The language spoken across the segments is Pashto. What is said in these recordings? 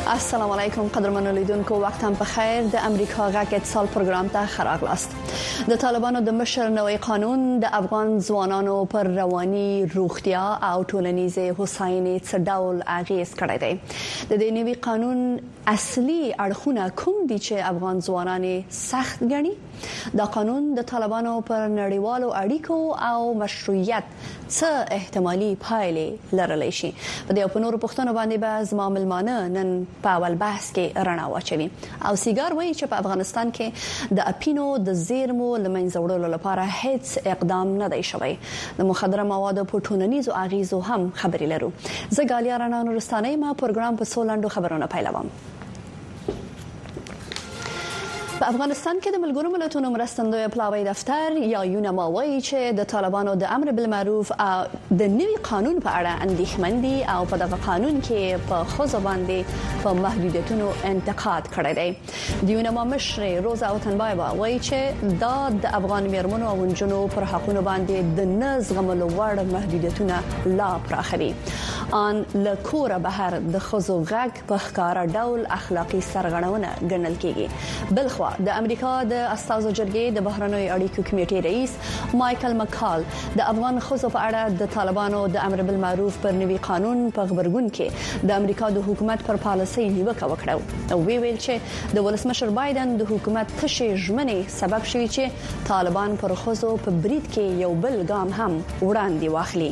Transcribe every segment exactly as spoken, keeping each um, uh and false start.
السلام علیکم قدرمنو لیدونکو، وخت هم بخیر. د امریکا غږ اتصال پروګرام ته خراغلاست. د طالبانو د مشر نوی قانون د افغان ځوانانو پر رواني، روغتیا او ټولنیزه هوساینې څه ډول اغیز کړی دی. د دې نوي قانون اصلي اړخونه کوم دي چې افغان ځوانان سخت ګڼي؟ دا قانون د طالبانو پر نړیوالو اړیکو او مشروعیت څه احتمالي پایلې لرلی شي؟ په دې په نورو پوښتنو باندې به زما ملمانه نن په اول بحث کې رڼا واچوي. او سیګار وایي چې په افغانستان کې د اپینو د زیرمو لمنځه وړلو لپاره هیڅ اقدام نه دی شوی. د مخدره موادو په ټولنیزو اغیزو هم خبرې لرو. زه ګالیا رڼا نورستاني ما پروګرام په سولندو خبرونه پیلوم. په افغانستان کې د ملګرو ملتونو مرستندوی پلاوی دفتر یا یونما وایي چې د طالبانو د امر بالمعروف او د نوي قانون په اړه اندېښمن دي او په دغه قانون کې په خزو باندې په محدودیتونو انتقاد کړی دی. د یونما مشر روزا وطنبایبا وایي چې دا د افغان میرمنو او نجونو پر حقوقو باندې د نزغملو وړ محدودیتونه لا پراخوي. ان لکوره بهر د خزو غږ په ښکارا ډول اخلاقی سرغړونه ګڼل کیږي. بلخو د امریکا د استازو جرګې د بهرنیو اړیکو کمیټې رئیس مایکل مکال د افغان خزو په اړه د طالبانو د امر بالمعروف پر نوي قانون په خبرګون کې د امریکا د حکومت پر پالیسۍ نیوکه وکړه او وی ویل چې د ولسمشر بایدن د حکومت تشې ژمنې سبب شوی چې طالبان پر خزو په برید کې یو بل ګام هم وړاندې واخلي.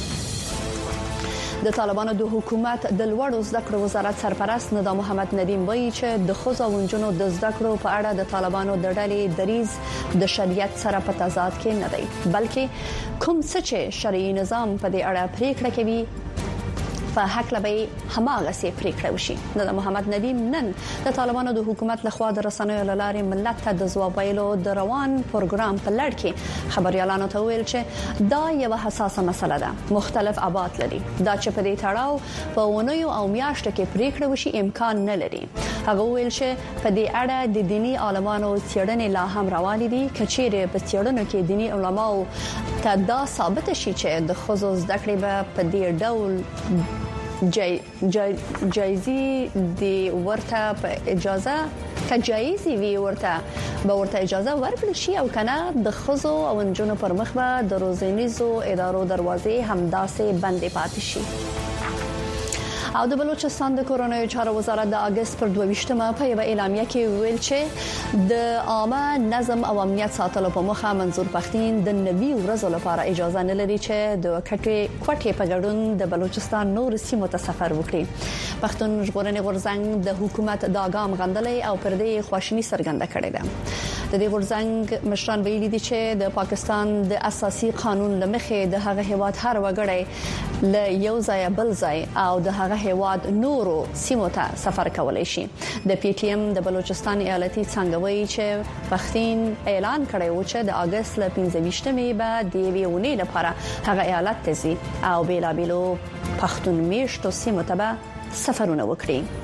د طالبانو د حکومت د لوړو زده کړو وزارت سرپرست ندا محمد ندیم وایي چې د خزو او نجونو د زده کړو په اړه د طالبانو د ډلې دریز د شریعت سره په تضاد کې نه دی، بلکې کوم څه چې شرعي نظام په دې اړه پریکړه کوي په حق لبي هماغه سي پریکړه وشي. ندا محمد ندیم نن د طالبانو د حکومت لخوا د رسنیو لارې ملت ته د ځواب ویلو د روان پروګرام په لړ کې خبريالانو ته ویل چې دا یو حساسه مسله ده، مختلف ابعاد لري. دا چې په دې تړاو په ونیو او میاشتو کې پریکړه وشي امکان نه لري. هغه ویل چې په دې اړه د دینی عالمانو څېړنې لا هم روانې دي. کچېره په څېړنو کې دینی علماو ته دا ثابت شي چې د خصوص زده کړې به په دې ډول جای جای جایزي دی ورته په اجازه که جایزي وی ورته به ورته اجازه ورکړي شي او کنه د خزو او نجونو پر مخ به د روزنیزو ادارو دروازې همداسې بندې پاتې شي. او د بلوچستان د کورونایي چارو وزارت د اگست پر دوه په یو اعلامیه کې ویل چې د عامه نظم او امنیت ساتلو په مخه منظور پښتين د نوي ورځو لپاره اجازه نه لري چې د کټې کوټې په ګډون د بلوچستان نور سیمو ته سفر وکړي. پښتون ژغورنې غورځنګ د حکومت د اقدام غندلې او پر دې خواشینی څرګنده کړې ده. د دې غورځنګ مشران ویلي دي چې د پاکستان د اساسي قانون لمخې د هغه هیواد هر وګړی له یو ځای بل ځای او د هغه هیواد نورو سیمو ته سفر کولای شي. د پی ټی ایم د بلوچستان ایالتي څنګه وایي چې پښتين اعلان کړی و چې د اگست ل پنځه به د ویونی لپاره هغه ایالت ته ځي او بیلابیلو پښتون میشتو سیمو ته به سفرونه وکړي.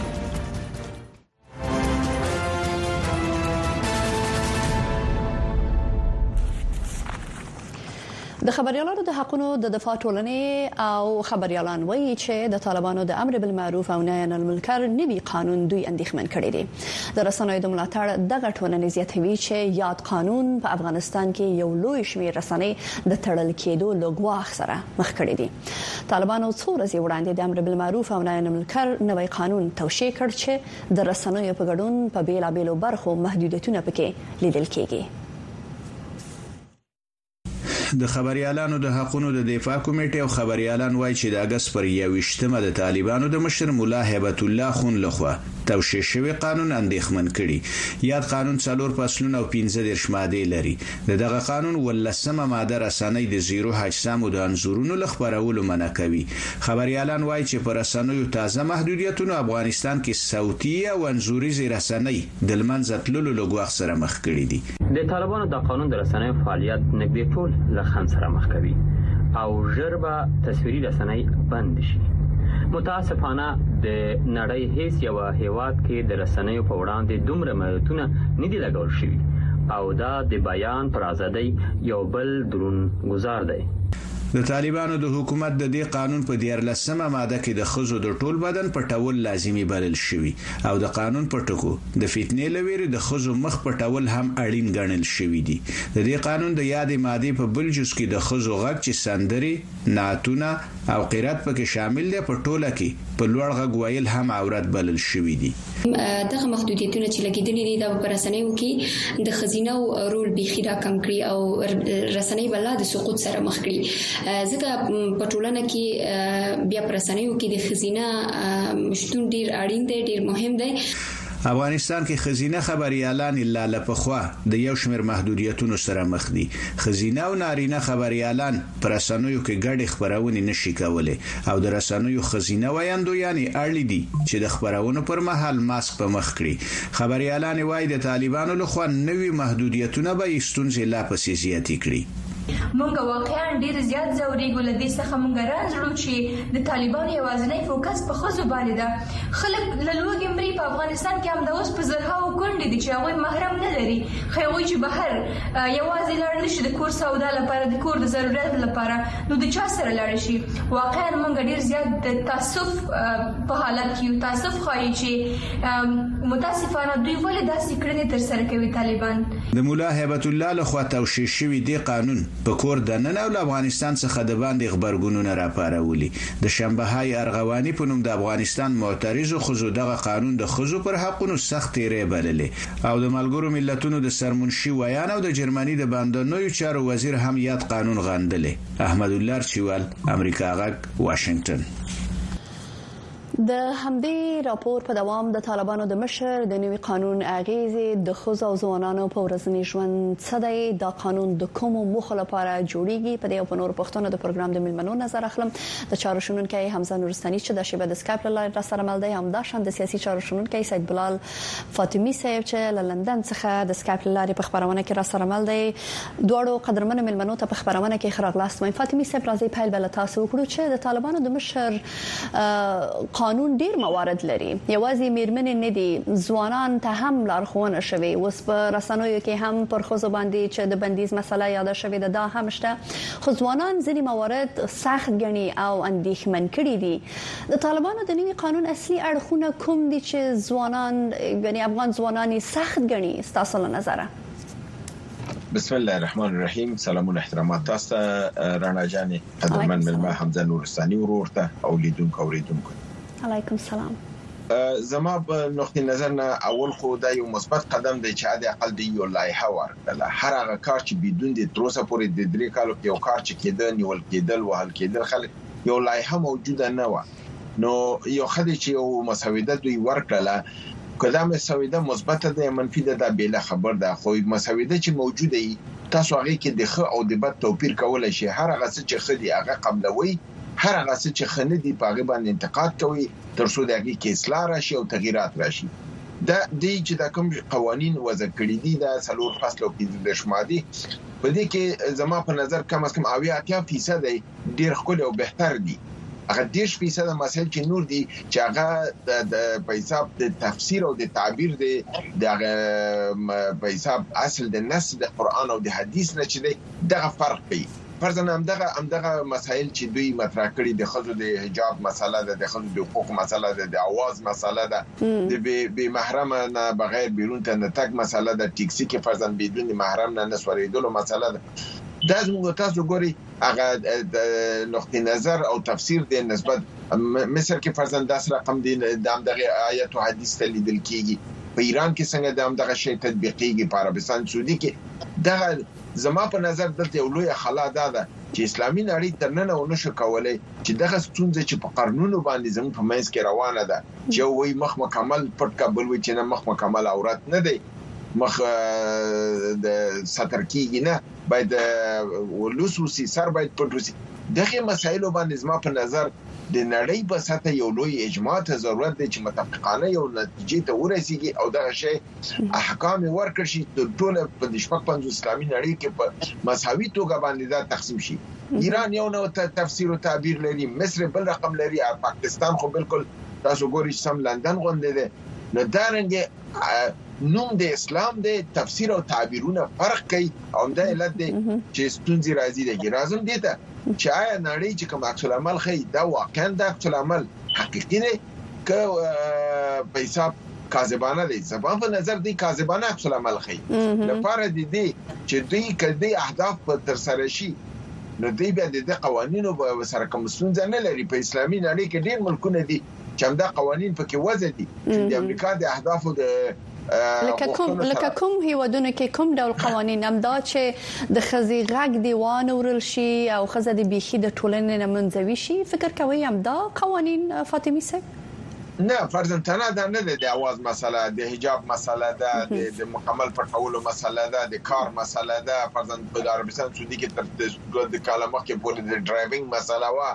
د خبريالانو د حقوقو د دفاع ټولنې او خبريالان وایي چې د طالبانو د امر بالمعروف او نهي عن المنکر نوي قانون دوی اندېښمن کړي دي. د رسنیو د ملاتړ دغه ټولنې زیاتوي چې یاد قانون په افغانستان کې یو لوی شمېر رسنۍ د تړل کېدو لګواخ سره مخ کړي دي. طالبانو څو ورځې وړاندې د امر بالمعروف او نهي عن المنکر نوي قانون توشیح کړ چې د رسنیو په ګډون په بیلابیلو برخو محدودیتونه پکې لیدل کېږي. د خبريالانو د حقوقو د دفاع کمیټې او خبريالان وایي چې د اگست پر یوویشتمه د طالبانو د مشر مولا هیبت الله خون لخوا توشیح شوی قانون اندېښمن کړي. یاد قانون څلور فصلونه او پنځه دیرش ماده لري. دغه قانون ولسمه ماده رسنۍ د زیرو اجسام او د انزورونو لخبرولو منع کوي. خبريالان وایي چې پر رسنیو تازه محدودیتونه افغانستان کې صوتي او انزوري رسنۍ د لمنځه تللو لګواخ سره مخ کړي دي. د طالبانو د قانون د رسنیو فعالیت نږدې ټول له خنډ سره مخ کوي او ژر به تصویري رسنۍ بند شي. متاسفانه د نړۍ هیڅ یو هیواد کې د رسنیو په وړاندې دومره محدودیتونه نه دي لګول شوي او دا د بیان پر ازادۍ یو بل درون گزار دی. د طالبانو د حکومت د دې قانون په دیارلسمه ماده کې د خزو د ټول بدن پټول لازمی بلل شوی او د قانون په ټکو د فتنې لويري د خزو مخ پټول هم اړین ګڼل شوی دی. د دې قانون د یادې ماده په بل جز کې د خزو غږ چې سندري، نعتونه او قرات پکې شامل دي په ټوله کې په لوړ غږ ویل هم عورت بلل شوی دی. دغه محدودیتونه چې لګیدلې دي د رسنیو کې د خزینه او رول بيخي را کم کړی او رسنۍ بل د سقوط سره مخ کړی. ځکه په ټولنه کې بیا پر رسنیو کې د خزینه مشتون ډیر اړین دی، ډیر مهم دی. افغانستان کې خزینه خبريالان الا لپخوا د یو شمېر محدودیتونو سره مخ دي. خزینه او نارینه خبريالان پر رسنیو کې ګډ خبرونه نشي کولای او د رسنیو خزینه وایندو یعنی اړلی دي چې د خبرونو پر مهال ماسک په مخ کړي. خبريالان وایي د طالبانو لخوا نوي محدودیتونه به ستونزې لا پسې زیاتې کړي. مونږ واقعا ډیر زیات زوريګو لدی څخه مونږ راځلو چې د طالبانو یوازنی فوکس په خزو باندې ده. خلک لږه مری په افغانستان کې هم د اوس په زرهاو کونډې دي چې هغه محرم نه لري، خو هغه چې بهر یوازې لاړ نشي د کور سودا لپاره، د کور د ضرورت لپاره، نو د چا سره لاړ شي. واقعا مونږ ډیر زیات د تعصب په حالت کې تعصب خایي چې متاسفانه دوی ولې داسې کړنې تر سره کوي طالبان. د مولا هیبت الله لخوا توشیح شوی دی قانون په کور د نن او افغانستان څخه د باندې خبرګونونه راپارولي. د شنبههای ارغواني په نوم د افغانستان معترض خزو دغه قانون د خزو پر حقونو سخت ری بللې او د ملګرو ملتونو د سرمنشي ویان او د جرمني د باندنوي چارو وزیر هم یاد قانون غندلې. احمد الله چوال، امریکا غږ، واشنگټن. د همدې راپور په دوام د طالبانو د مشر د نوي قانون اغیزې د خزو او ځوانانو په ورځني ژوند څه دی، دا قانون د کوم موخه لپاره جوړیږي، په دې او په نور پښتون د پروګرام د ملمنو نظر اخلم. د چارو شنونکي حمزه نورستاني چې د شیبه د سکایپ له سره مل دی، هم دا شان د سیاسي چارو شنونکي سید بلال فاطمی صاحب چې له لندن څخه د سکایپ لارې په خبرونه کې را سره مل دی. دوړو قدرمن ملمنو ته په خبرونه کې خراغلاست مې فاطمی صاحب راځي پیل بل تاسو وکړو چې د طالبانو د مشر قانون ډیر موارد لري، یوازې میرمنې نه دي، ځوانان ته هم لارښوونه شوی. اوس په رسنیو کې هم پر خزو باندې چې د بندیز مسله یاد شوی ده، دا هم شته. خو ځوانان ځینې موارد سخت غني او اندېښمن کړي دي. د طالبانو د نوي قانون اصلي اړخونه کوم دي چې ځوانان یعنی افغان ځوانان سخت غني ستاسو له نظره؟ بسم الله الرحمن الرحیم. سلامونه احترامات تاسو ته رانا جاني، قدرمن ملما حمزه نورستاني ورورته او لیدونکو اوریدونکو. علیکم سلام. زما په نقطه نظر نه اول خو دا یو مثبت قدم دی چې د اقل دی یو لایحه ورکړه. هر هغه کار چې بدون د تروسه پورې د درې کالو یو کار چې کېده نیول کېدل وهل کېدل خلک یو لایحه موجوده نه و، نو یو خدای چې یو مساویده دوی ورکړه. کله مساویده مثبت ده منفي ده د بل خبر ده، خو مساویده چې موجوده ای تاسو هغه کې د خ او د بد توپیر کولای شي. هر هغه چې خدي هغه قبلوي، هر هغه چې خنه دي پاغه باندې انتقاد کوي تر څو دغه کې اصلاح راشي او تغیرات راشي. دا د چې د کوم قوانين وضع کړی دي د سلور فصل او د شمادي په دې کې زما په نظر کم از کم اویا اتیا فیصد ډیر خپل او بهتر دي. هغه دیش فیصد مسایل چې نور دي چې هغه د په حساب د تفسیر او د تعبیر دی د په حساب اصل د نص د قران او د حدیث نه چې دی دغه فرق کوي. فرضاً همدغه همدغه مسایل چې دوی مطرح کړي د خزو د حجاب مسله ده، د خزو د حقوق مسله ده، د اواز مسله ده، د به محرم نه بغیر بیرون ته نه تک مسله ده، ټیکسي کې فرضاً بدون محرم نه نسوریدلو مسله ده. دا زموږ تاسو ګوري هغه د نقطه نظر او تفسیر د نسبت مصر کې فرضاً داس رقم دي د همدغه آیت او حدیث ته لیدل کیږي. په ایران کې څنګه د همدغه شی تطبیقيږي، په عربستان سعودي کې دغه زما په نظر دلته یو لوی خلا ده چې اسلامي نړۍ ترننه ونشو کولای چې دغه ستونزه چې په قانونو باندې زموږ په منځ کې روانه ده چې وای مخ مکمل پټ کابل وای چې نه مخ مکمل عورت نه دی، مخ د ستر کېږي نه، باید ولوسوسي سر باید پټ وسی. دغه مسایلو باندې زما په نظر د نړۍ په سطح یو لوی اجماع ته ضرورت دی چې متفقانه یو نتیجې ته ورسیږي او دغه شی احکام ورکړي شي د ټول په شپږ پنځه اسلامي نړۍ کې په مساوي توګه باندې دا تقسیم شي. ایران یو نو تفسیر او تعبیر لري، مصر بل رقم لري، پاکستان خو بالکل تاسو ګورئ سم لندن غونډه ده. نو دا رنګه نوم د اسلام د تفسیر او تعبیرونه فرق کوي او د علت دی چې ستونزې راځي دي. راځم دي ته چې آیا نړۍ چې کوم عکس العمل خي دا واقعا د عکس العمل حقيقي دی که په حساب کاذبانه دی. زبان په نظر دی کاذبانه عکس العمل خي لپاره د دې چې دوی کدي اهداف په تر سره شي نو دوی به د قوانینو په سره کوم ستونزه نه لري. په اسلامي نړۍ کې ډېر ملکونه دي چې همدا قوانین پکې وضع دي چې د امریکا د اهدافو د لکه کوم لکه کوم هیوادونه کې کوم ډول قوانین امدا چې د خزي غږ دیوان ورل شي او خزه د بيخي د ټولنې نه منځوي شي فکر کوي امدا قوانین فاطمي سه نه فرضاً تنه دا نه د اواز مسله د حجاب مسله ده د مکمل پټولو مسله ده د کار مسله ده فرضاً په عربستان سعودي کې تر د کلمه کې په د ډرایوینګ مسله وا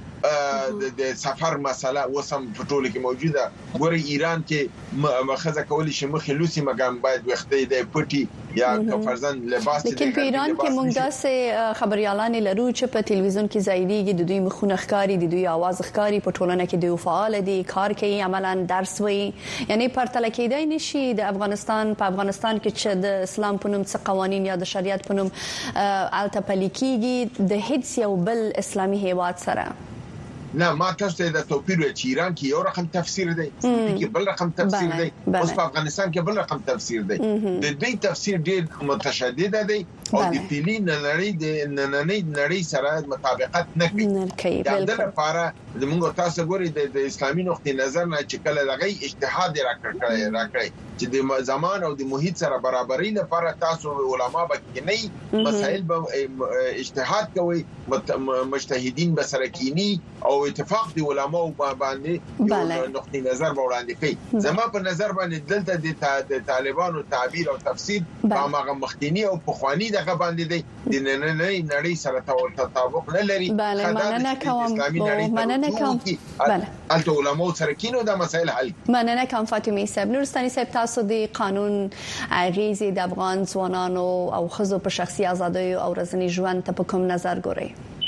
د سفر مسله وسم په ټولو کې موجوده. ګوري ایران کې مخزه کولی شي مخې لوسی مګام باید وختې د پټي یا فرضاً لباس لیکن په ایران کې موږ داسې خبريالان لرو چې په ټلویزیون کې ځایریږي د دوی مخونه ښکاری د دوی आवाज ښکاری په ټولنه کې دوی فعال دي کار کوي عملاً درس وي یعنی پرتل کېدای نشي د افغانستان په افغانستان کې چې د اسلام په نوم څه قوانين یا د شریعت په نوم الته پلیکيږي د هیڅ یو بل اسلامي هیواد سره. نه ما تاسو ته د توپیر چې ایران کې یو رقم تفسیر دی کې بل رقم تفسیر دی اوس په افغانستان کې بل رقم تفسیر دی د دې تفسیر ډېر متشدد دی او د پیلي نړۍ د نننۍ نړۍ سره مطابقت نه کوي. دا د لپاره زموږ تاسو ګوري د اسلامي نقطې نظر نه چې کله لغی اجتهاد راکړی راکړی چې د زمان او د محیط سره برابرۍ لپاره تاسو علما به کې نه مسائل به اجتهاد کوي مجتهدین به سره کینی او اتفاق دی علماء باندې یو نقطې نظر وړاندې کوي. زما په نظر باندې دلته د طالبانو تعبیر او تفسیر په هغه مخکینی او پخوانی دغه باندې دی د نننۍ نړۍ سره تطابق نه لري. مننه کوم مننه کوم بله الته علماء سره کینو د مسائل حل مننه کوم فاطمه صاحب. نورستاني صاحب تاسو د قانون اغیزې د افغان ځوانانو او خزو په شخصي ازادۍ او ورځنی ژوند ته په کوم نظر ګورئ؟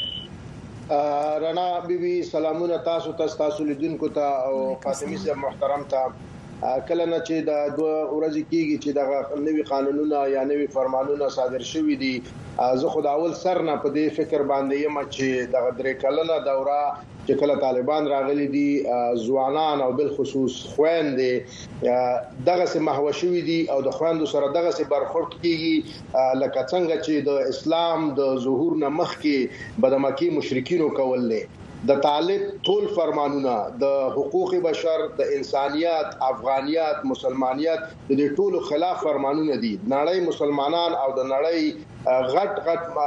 رانا بیبي سلامونه تاسو ته تاسو لیدونکو ته او فاطمه صاحب محترم ته کله نه چې د دوه ورځې کېږي چې د نوي قانونونه یا نوي فرمانونه صادر شوي دي زه خو د اول سر نه په دې فکر باندې یم چې د درې کلنه دوره چې کله طالبان راغلي دي ځوانان او بل خصوص خويندې دغه سه محوشوي دي او د خويندو سره دغه سه برخورد کیږي لکه څنګه چې د اسلام د ظهور نه مخکې بدمکی مشرکینو کولې. د طالب ټول فرمانونه د حقوق بشر د انسانيت افغانيت مسلمانيت د دې ټولو خلاف فرمانونه دي. نړۍ مسلمانان او د نړۍ غټ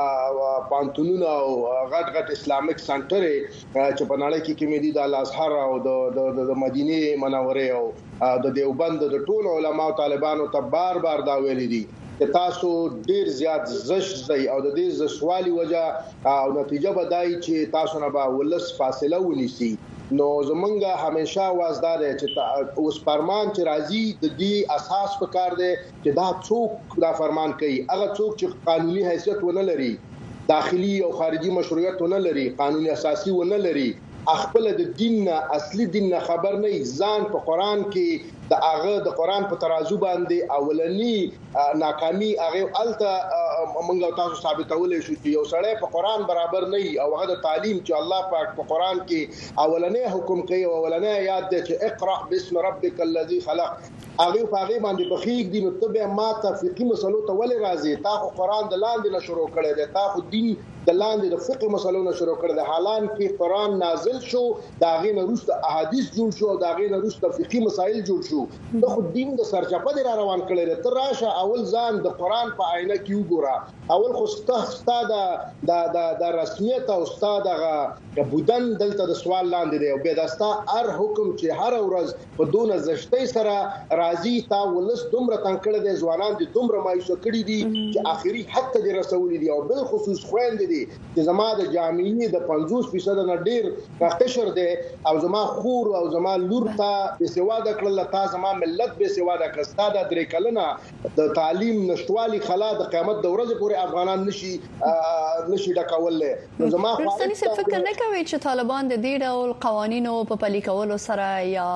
غټ پانتونونه او غټ غټ اسلامیک سنټر چې په نړۍ کې کوم دي د الازهر او د د مدینه منوره او د دیوبند د ټول علماء طالبانو ته بار بار دا ویلي دي چې تاسو ډیر زیات زش ځای او د دې زشوالي وجہ او نتیجه بدای چې تاسو نه به ولس فاصله ونیسي. نو زمونږه همیشه وازدار چې اوس فرمان چې راځي د دې اساس په کار دی چې دا څوک دا فرمان کوي هغه څوک چې قانوني حیثیت ونه لري داخلي او خارجي مشروعیت ونه لري قانوني اساسي ونه لري خپل د دین اصلي دین خبر نه ځان په قران کې د هغه د قران په ترازو باندې اولنی ناکامي هغه الته موږ تاسو ثابتولې شو چې یو سړی په قران برابر نه او هغه د تعلیم چې الله پاک په قران کې اولنی حکم کوي او اولنی یاد دی چې اقرا بسم ربک الذی خلق هغه په هغه باندې بخیګ دي نو ته ما ته فقہی مسلو ته ولې راځي تا خو قران د لاندې نه شروع کړی دی تا خو دین د لاندې د فقہ مسلو نه شروع کړی دی حالان کې قران نازل شو دا غي نه روسته احادیث جوړ شو دا غي نه روسته فقہی مسائل جوړ شو د خو دین د سرچپه دی را روان کړی دی تر راشه اول ځان د قران په آینه کې وګوره اول خو ستاسو د د د رسمیت او ستاسو د بودن دلته د سوال لاندې دی او به داستا هر حکم چې هر ورځ په دونه زشتۍ سره راځي تا ولس دومره تنکړه دي ځوانان دي دومره مایوسه کړي دي چې اخري حق ته رسولي دي او بل خصوص خويند دي چې زما د جامعي د پنځوس فیصد نه ډیر کښر دي او زما خور او زما لور ته به سواده کړل تا زما ملت به سواده کړ ستاده درې کلنه د تعلیم نشټوالي خلا د قیامت د ورځې پورې افغانان نشي نشي ډکولې نو زما خو فکر نه کوي چې طالبان د دې ډول قوانینو په پلي کولو سره یا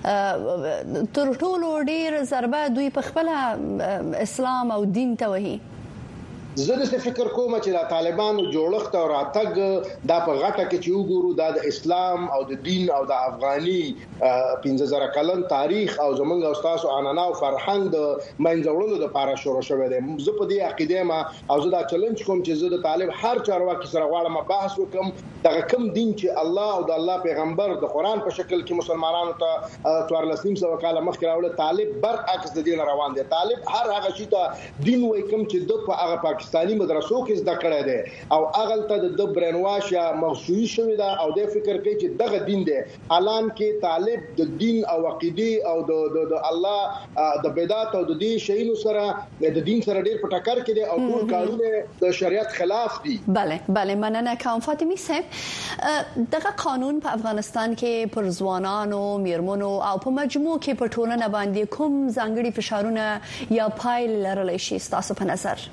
تر ټولو ډیر ضربه دوی په خپل اسلام او دین ته وهي زه د فکر کوم چې د طالبانو جوړښت او راتګ د په غټه کې چې وګورو د اسلام او د دین او د افغاني پنځه زره کلن تاریخ او زمونږ استادو عنانا او فرهنګ د منځوړلو لپاره شروع شوه دی. زه په دې عقیده ما او زه دا چیلنج کوم چې زه د طالب هر چارواکي سره غواړم بحث وکم دغه کوم دین چې الله او د الله پیغمبر د قران په شکل کې مسلمانانو ته څوارلسم سو کاله مخکې راوړل، طالب برعکس د دین روان دی. طالب هر هغه شي ته دین وای کوم چې د په هغه پاکستاني مدرسو کې زده کړی دی او هغه ته د برین واش یا مغشوشي شوی دا او د فکر کوي چې دغه دین دی. الان کې طالب د دین او عقیده او د د الله د بدعت او د دې شیانو سره د دین سره ډیر په ټکر کې دی او ټول قانون د شریعت خلاف دي. بله بله مننه کوم فاطمی صاحب. دغه قانون په افغانستان کې پر ځوانانو، میرمنو او په مجموع کې په ټولنه باندې کوم ځانګړي فشارونه یا پایل لرلی شي تاسو په نظر؟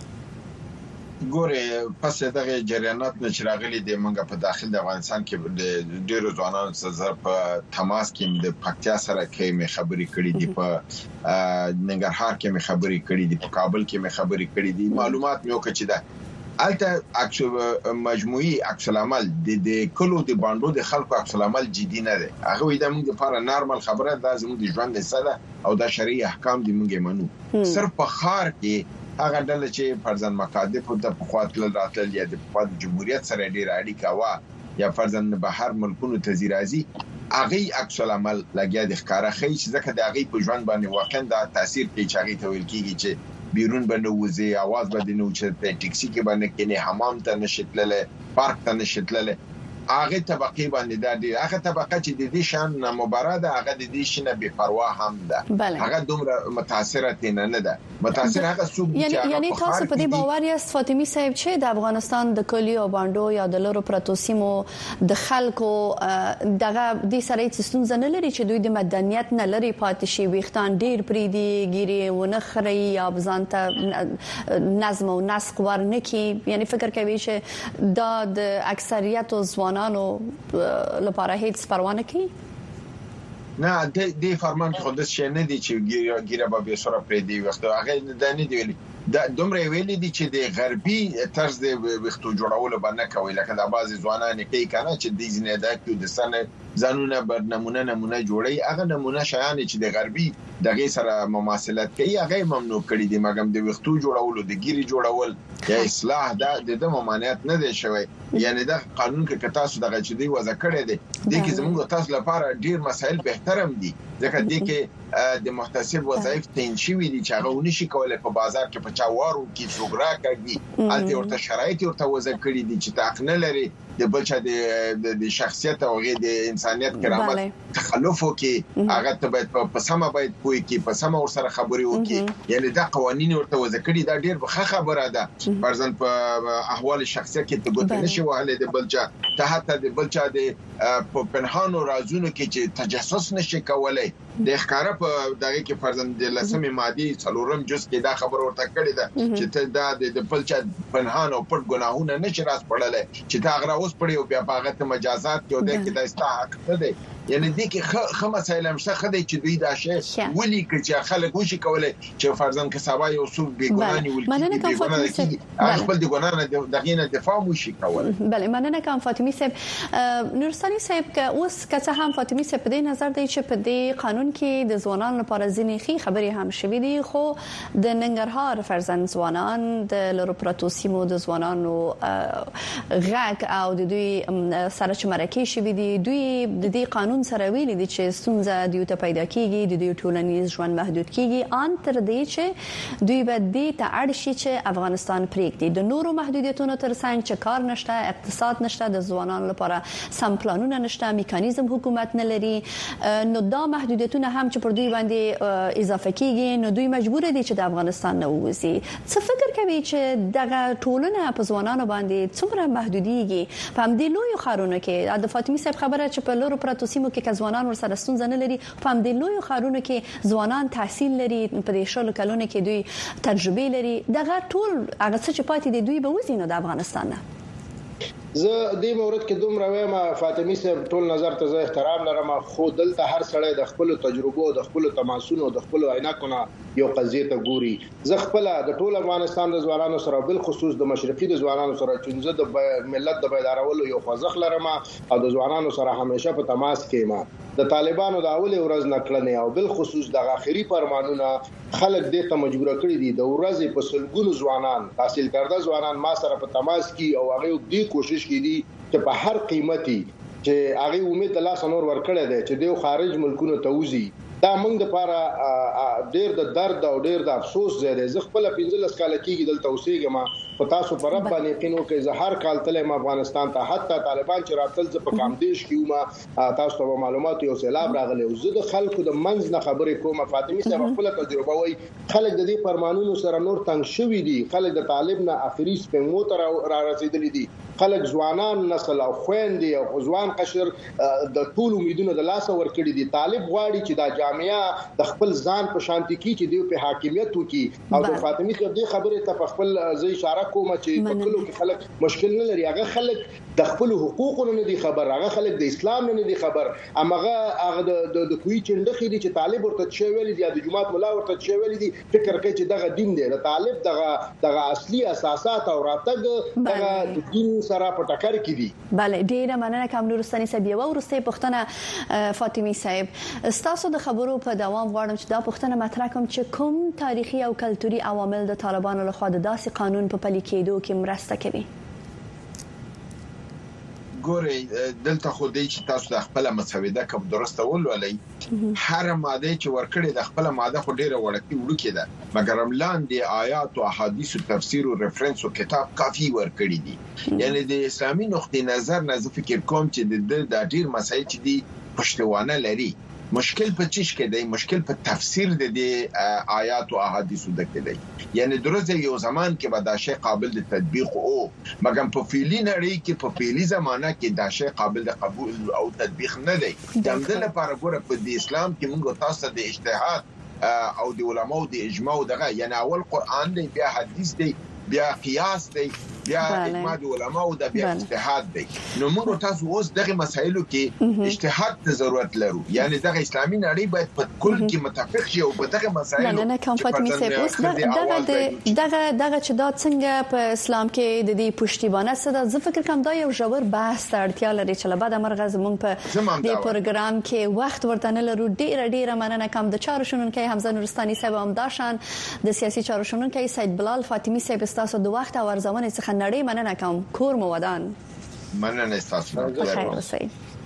ګوره پس دغه جریانات نه چراغلي د منګه په داخل د افغانستان کې د ډیرو ځوانانو سره په تماس کې د پکتیا سره کې مې خبرې کړې دي، په ننګرهار کې مې خبرې کړې دي، په کابل کې مې خبرې کړې دي. معلومات مې وکړ چې دا الته اکثر مجموعي عکس العمل د کلو د باندو د خلکو عکس العمل جدي نه دی. هغه د موږ لپاره نارمل خبره ده، زموږ د ژوند حصہ او د شرعي احکام د موږ منو. صرف په خار کې هغه ډله چې فرضاً مقادف د پخوات راتل یا د پخوات جمهوریت سره ډیر اړیکه وا یا فرضاً بهر ملکونو ته زیرازي هغه عکس العمل لګیا د ښکارا خي چې ځکه د هغه په ژوند باندې واقعا د تاثیر کوي چې هغه ته ویل کیږي چې بیرون باندې وځي، आवाज باندې نو چې په ټیکسي کې باندې کې حمام ته نشټلله، پارک ته نشټلله. هغه طبقه باندې د دې هغه طبقه چې د دې شان مبارزه هغه د دې شنه بے پروا هم ده، هغه دومره متاثره نه نه ده. متاثر هغه څوک چې یعنی تاسو په دې باور یاست فاطمی صاحب چې د افغانستان د کلیو باندو یا د لورو پرتو سیمو د خلکو دغه د سره ستونزه نه لري چې دوی د مدنیت نه لري پاتې شي، ویختان ډیر پریدي ګيري ونخري یا بزانته نظم او نسق ورنکي. یعنی فکر کوي چې دا د اکثریت ځوان نو لپاره هیڅ پروا نه کوي؟ نه د دې فرمان خو د شي نه دي چې ګیره ګیره به سره پرې دی وخت هغه د نه دی ویلي د دومره ویلي دي چې د غربي طرز د وختو جوړولو باندې کوي، لکه د بعضي ځوانان کوي کنه چې د ځینې د کیو د سنه ځانونه بر نمونه نمونه جوړي، هغه نمونه شایان چې د غربي دغه سره مماثلت کوي هغه ممنوع کړی دي، مګم د وختو جوړولو د ګيري جوړول یا اصلاح د د ممانعت نه دی شوی. یعنی د قانون کې تاسو دغه چې دی وځ کړی دی د کې زموږ تاسو لپاره ډیر مسایل بهترم دي، ځکه د کې د محتسب وظایف تنشوي دي چې هغه ونشي کولای په بازار کې په چاوارو کې څوګرا کوي، الته ورته شرایط ورته وځ کړی دي چې تاق نه لري د بلچا د شخصیت او غي د انسانيت کرامت تخلف وکي، هغه ته باید په سمه باید پوي کې په سمه ور سره خبري وکي. یعنی دا قوانين ورته وځکړي دا ډیر ښه خبره ده. فرضاً په احوال شخصیت کې ته ګوت نشي وهله د بلچا ته حتی د بلچا د په پنهانو رازونو کې چې تجسس نشي کولای د ښکارا په دغه کې فرضاً د لسمه مادي څلورم جز کې دا خبر ورته کړی ده چې ته دا د بلچا پنهان او پټ ګناهونه نشي راس پړلای چې تا غره اوس پړیو بیا باغت مجازات کې د کې د استحق نه دی. یعنی د کې خه مسایل هم شته خدای چې دوی دا شی ولي چې خلک وشي کولای چې فرضاً کې سبا یو څوک بیګنانی ولکي خپل د ګناه دغه نه دفاع وشي کولای. بله مننه کوم فاطمی صاحب. نورستاني صاحب که اوس که هم فاطمی صاحب په دې نظر دی چې په دې قانون کې د ځوانانو لپاره ځینې خي خبري هم شوي دي، خو د ننګرهار فرزند ځوانان د لورو پرتو سیمو د ځوانانو غږ او د دوی سره چې مرکه شوي دي، دوی د دې قانون سره ویلي دي چې ستونزه د یو ته پیدا کیږي، د دوی ټولنیز ژوند محدود کیږي، ان تر دې چې دوی به دې ته اړ شي چې افغانستان پریږدي. د نورو محدودیتونو ترڅنګ چې کار نشته، اقتصاد نشته، د ځوانانو لپاره سم پلانونه نشته، میکانیزم حکومت نه لري، نو دا محدودیتونه هم چې پر دوی باندې اضافه کیږي نو دوی مجبور دي چې د افغانستان نه ووځي. څه فکر کوي چې دغه ټولنه په ځوانانو باندې څومره محدوديږي؟ په همدې لوی خارونو کې د فاطمی صاحب خبره چې په لورو پرتو سیمو کې ځوانان ورسره ستونزه نه لري، په همدې لوی خارونو کې ځوانان تحصیل لري، په دې شلو کلونو کې دوی تجربه لري، دغه ټول هغه څه چې پاتې دي دوی به وځي نو د افغانستان نه. زه دې مورد کې دومره وایم فاطمي صاحب ټول نظر ته زه احترام لرم خو دلته هر سړی د خپل تجربو د خپل تماسونو د خپل عینکونو یو قضیه ته ګوري. زه خپل د ټول افغانستان د ځوانانو سره بل خصوص د مشرقي د ځوانانو سره چې زه د ملت د بیدارولو یو خوځښت لرم او د ځوانانو سره همیشه په تماس کې ما د طالبانو د اول ورځ نکړنې او بل خصوص د اخري فرمانونه خلک دې ته مجبور کړی دي د ورځې په سلګونو ځوانان تحصیل کرده ځوانان ما سره په تماس کې او هغه دې کوشش کړي چې په هر قیمتي چې هغه امید الله سنور ورکړی دی چې د خارج ملکونو ته وځي. دا موږ لپاره ډېر د درد او ډېر د افسوس ځای دی. زه خپل پنځلس کال کېږي دلته اوسېږم په تاسو پر رب باندې یقین وکړئ زه هر کال تلم افغانستان ته حتی طالبان چې راتل زه په کامدیش کې وم تاسو ته معلومات یو سیلاب راغلی او زه د خلکو د منځ نه خبرې کوم. فاطمي صاحب خپل تجربه وایي خلک د دې فرمانونو سره نور تنګ شوي دي خلک د طالب نه اخري سپینګو ته را رسیدلي دي خلک ځوانان نسل او خويندې او ځوان قشر د ټول امیدونو د لاس ور کړی دي. طالب غواړي چې دا جامعه د خپل ځان په شانتي کې چې دی په حاکمیت وکي او د فاطمي صاحب دې خبره ته خپل زې اشاره کوم چې په کلو کې خلک مشکل نه لري هغه خلک د خپل حقوقو نه دي خبر هغه خلک د اسلام نه دي خبر امغه هغه د د کوی چندخې دي چې طالب ورته چې ویل دي د جماعت مولا ورته چې ویل دي فکر کوي چې دغه دین دی د طالب دغه دغه اصلي اساسات او راتګ دغه د دین سره په ټکر کې دي. بله ډیره مننه کوم نورستاني صاحب یو ورسته پښتنه فاطمي صاحب ستاسو د خبرو په دوام غواړم چې دا پښتنه مطرح کوم چې کوم تاریخي او کلتوري عوامل د طالبانو لخوا د داسې قانون په پلي کېدو کې مرسته کوي. ګوري دلته خو دې چې تاسو د خپل مسوده کوم درسته ولولې هر ماده چې ورکړي د خپل ماده خو ډیره وړکی وړکی ده مګر لاندې آیات او احادیث او تفسیر او ریفرنس او کتاب کافي ورکړي دي. یعنی د اسلامي نقطې نظر نه زه فکر کوم چې د د ډیر مسایل چې دي پښتوانه لري مشکل په چیش کې دی مشکل په تفسیر د دې آیات او احادیث د کې دی. یعنی درځي یو زمان کې به دا شی قابل د تطبیق او مګم په فعلی نړۍ کې په فعلی زمانہ کې دا شی قابل د قبول او تطبیق نه دی. دمدل لپاره ګوره په د اسلام کې موږ تاسو د اجتهاد او د علماو د اجماع دغه یعنی اول قران دی بیا حدیث دی بیا قیاس دی بیا اجماع د علماو د بیا اجتهاد دی. نو موږ تاسو اوس دغه مسایلو کې اجتهاد ته ضرورت لرو یعنی دغه اسلامي نړۍ باید په کل کې متفق شي او په دغه مسایلو نه نه کوم فاطمه صاحب اوس دغه دغه دغه چې دا څنګه په اسلام کې د دې پښتیبانه څه زه فکر کوم دا یو ژور بحث اړتیا لري چې لبا د مرغه زمونږ په دې پروګرام کې وخت ورته نه لرو. ډیره ډیره مننه کوم د چارو شنونکو حمزه نورستاني صاحب هم داشان د سیاسي چارو شنونکو سید بلال فاطمي صاحب تاسو د وخت او ارزونه څخه نړۍ مننه کوم. کور مو ودان. مننه تاسو. خیر اوسئ.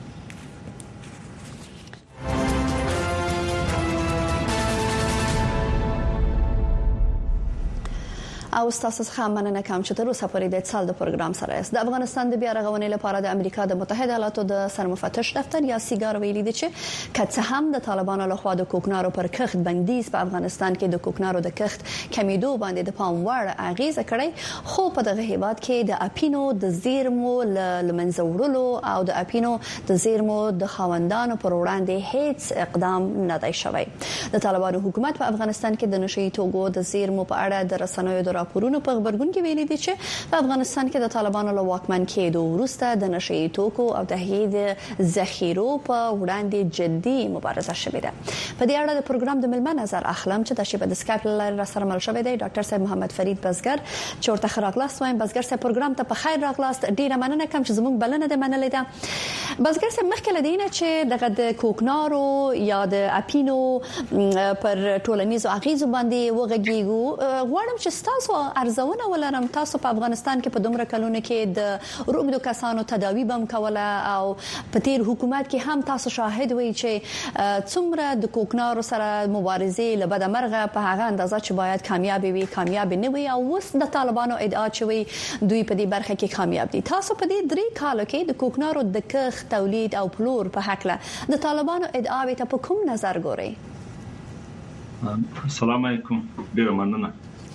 او تاسو څخه مننه کوم چې تر اوسه پورې د اتصال د پروګرام سره است. د افغانستان د بیا رغونې لپاره د امریکا د متحده ایالاتو د سرمفتش دفتر یا سیګار ویلي دي چې کڅ هم د طالبانو لخوا د کوکنارو پر کښت بندیز په افغانستان کې د کوکنارو د کښت کمیدو باندې د پام وړ اغیزه کړې خو په دغه هیواد کې د اپینو د زیرمو لمنځوړلو او د اپینو د زیرمو د خاوندانو پر وړاندې هیڅ اقدام نه دی شوی. د طالبانو حکومت په افغانستان کې د نشئی توکو د زیرمو په اړه د رسنیو د راپورونو په خبرګون کې ویلي دي چې په افغانستان کې د طالبانو له واکمن کېدو وروسته د نشئی توکو او د هغې ذخیرو په وړاندې جدي مبارزه شوې ده. په دې اړه د پروګرام د ملمه نظر اخلم چې د شپه د سکایپ لاره سره مل شوی دی ډاکټر صاحب محمد فرید بزګر چې ورته خراغلاست وایم. بزګر صاحب پروګرام ته په خیر راغلاست. ډیره مننه کوم چې زموږ بلنه د منلې ده. بزګر صاحب مخکې لدینه چې دغه د کوکنارو یا د اپینو پر ټولنیزو اغیزو باندې وغږیږو غواړم چې تاسو ارزونه ولرم تاسو په افغانستان کې په دومره کلونو کې د روغدو کسانو تداوی بم کوله او په تیر حکومت کې هم تاسو شاهد وي چې څومره د کوکنارو سره مبارزه لبد مرغه په هغه اندازه چې باید کامیاب وي کامیاب نه وي او اوس د طالبانو ادعا چوي دوی په دې برخه کې کامیاب دي. تاسو په دې درې کالو کې د کوکنارو د کښت تولید او پلور په حق له د طالبانو ادعاوې ته په کوم نظر ګورئ؟ السلام علیکم. ډیره مننه.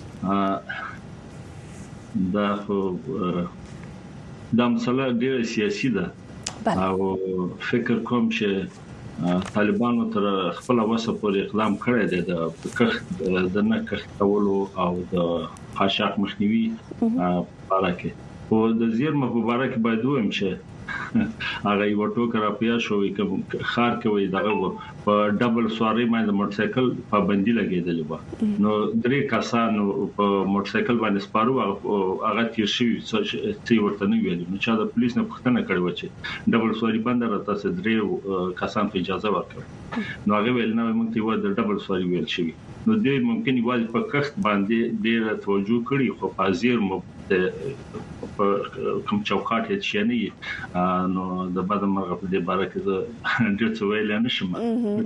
دا خو دا مسله ډیره سیاسي ده او فکر کوم چې طالبانو تر خپل وسه پورې اقدام کړی دی د کښت د نه کښتولو او د قاچاق مخنیوي لپاره کې او د زیرمه په اړه کې باید وایم چې هغه یو ټوکر راپیا شوې کوم خار کوي دغه په ډبل سواری باندې موټر سایکل پابندي لګیدلې و نو درې کسان په موټر سایکل باندې سپارو هغه تیر شي چې ورته نه ویل نو چې د پولیس نه پوښتنه کړې و چې ډبل سواری باندې راته سره درې کسان په اجازه ورکړه نو هغه ویل نه موږ ته و د ډبل سواری ویل شي نو دې ممکن یوازې په کښت باندې ډېر توجه کړي خو په ازیر مو کوم چوکاټ هیڅ نه نو د بعد مرغه په دې باره کې زه ډېر څه ویل نه شم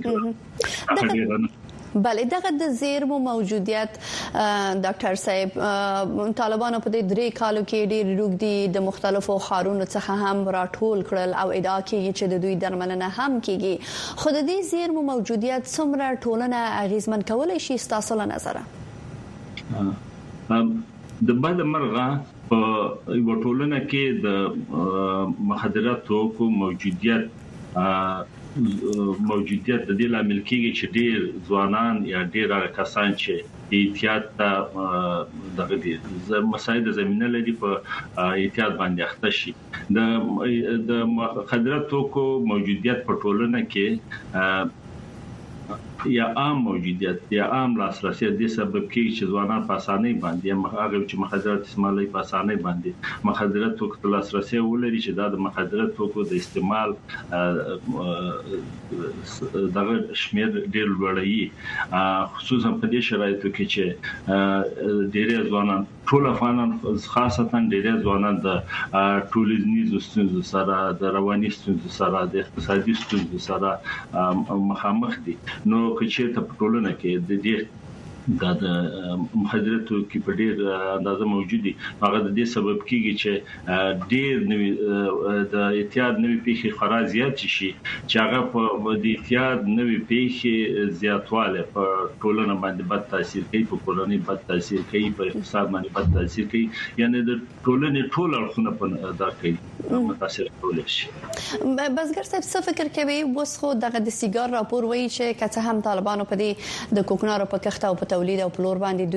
بله دغه د زیرمو موجودیت ډاکټر صاحب طالبانو په دې درې کالو کې ډېر روغدي د مختلفو خارونو څخه هم راټول کړل او ادعا کوي چې د دوی درملنه هم کیږي خو د دې زیرمو موجودیت څومره ټولنه اغیزمن کولای شي ستاسو له نظره د بعد مرغه په یو ټولنه کې د مخدرات توکو موجودیت موجودیت د دې لامل کېږي چې ډېر ځوانان یا ډېر کسان چې احتیاط ته دغه دي مساعد زمينه لري په احتیاط باندې اخته شي د د مخدرات توکو موجودیت په ټولنه کې یا عام موجودیت یا عام لاسرسي د سبب کې چې ځوانان په اسانۍ باندې هغه چې مخدرات استعمالي په اسانۍ باندې مخدرات توکو لاسرسي ولري چې د مخدرات توکو د استعمال دغه شمیر ډېر لوړوي خصوصا په دې شرایطو کې چې ډېر ځوانان ټول افغانان خاصتا ډېر ځوانان د ټولنیزو ستونزو سره د رواني ستونزو سره د اقتصادي ستونزو سره مخامخ دي نو چې ته په ټولنه کې د دې د مخدراتو کې په ډېر اندازه موجودي هغه د دې سبب کیږي چې ډېر نوې د احتیاط نوې پیښې خورا زیات شي چې هغه په د احتیاط نوې پیښې زیاتواله په ټولنه باندې بد تاثیر کوي په کورنۍ بد تاثیر کوي په اقتصاد باندې بد تاثیر کوي یعنی د ټولنې ټول اړخونه په ادا کوي متاثر کول شي بسګر صاحب څه فکر کوي وسخو دغه د سیګار راپور وایي چې کته هم طالبانو په دې د کوکنارو په کښت او په تولید او پلور باندې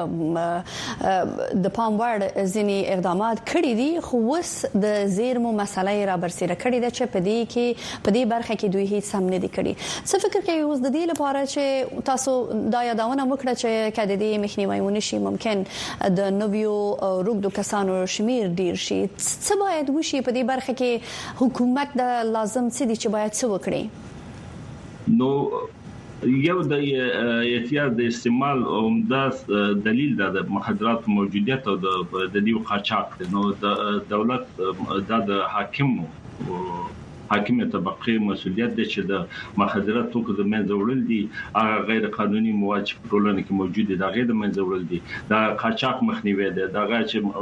دوی د پام وړ ځینی اقدامات کړي دي خو وس د زیرمو مسلې را برسېره کړي ده چې په دې کې په دې برخه کې دوی هیڅ هم نه دي کړي څه فکر کوي اوس د دې لپاره چې تاسو دا یادونه وکړه چې کله دې مخنیوي ونشي ممکن د نویو روغدو کسانو شمیر ډیر شي څه باید وشي په دې برخه کې حکومت د لازم څه دي چې باید څه وکړي نو یو د احتیاط د استعمال عمده دلیل د مخدرات موجودیت او د دې قاچاق نو د دولت د حاکم حاکمیت طبقه مسؤلیت دي چې د مخدرات توکو د منځ وړل دي هغه غیر قانوني مواد په ټولنه کې موجود دي دا غیر د منځ وړل دي دا قاچاق مخنیوي دي دا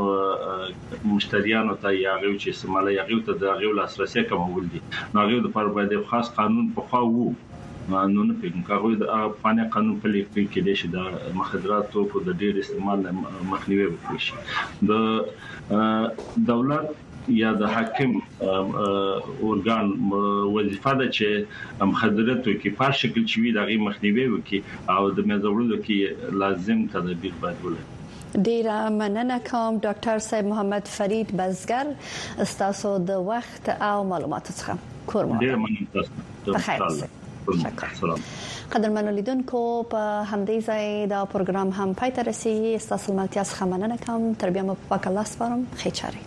چې مشتریانو ته یا غو چې استعمال یا غو ته د غو لاسرسي کومول دي نو غو د پر باندې خاص قانون په خوا وو نو نه پیګم کاغوی د افغاني قانون په لیکل کې دي چې د مخدرات توکو د ډیر استعمال مخنیوي وکړي شي د دولت یا د حاکم اورګان وظیفه ده چې مخدرات توکي په شکل چې وي دغه مخنیوي وکړي او د مزورلو کې لازم تدابیر باید ولري ډیر مننه کوم ډاکټر صاحب محمد فرید بزګر استاسو د وخت او معلوماتو څخه کورم ډیر مننه تاسو سلام قدرمنو لیدونکو په همدې ځای دا پروګرام هم پای ته رسیدي استاسو ملتیا څخه مننه کوم تر بیا مو په کلاس سپارم ښه چاري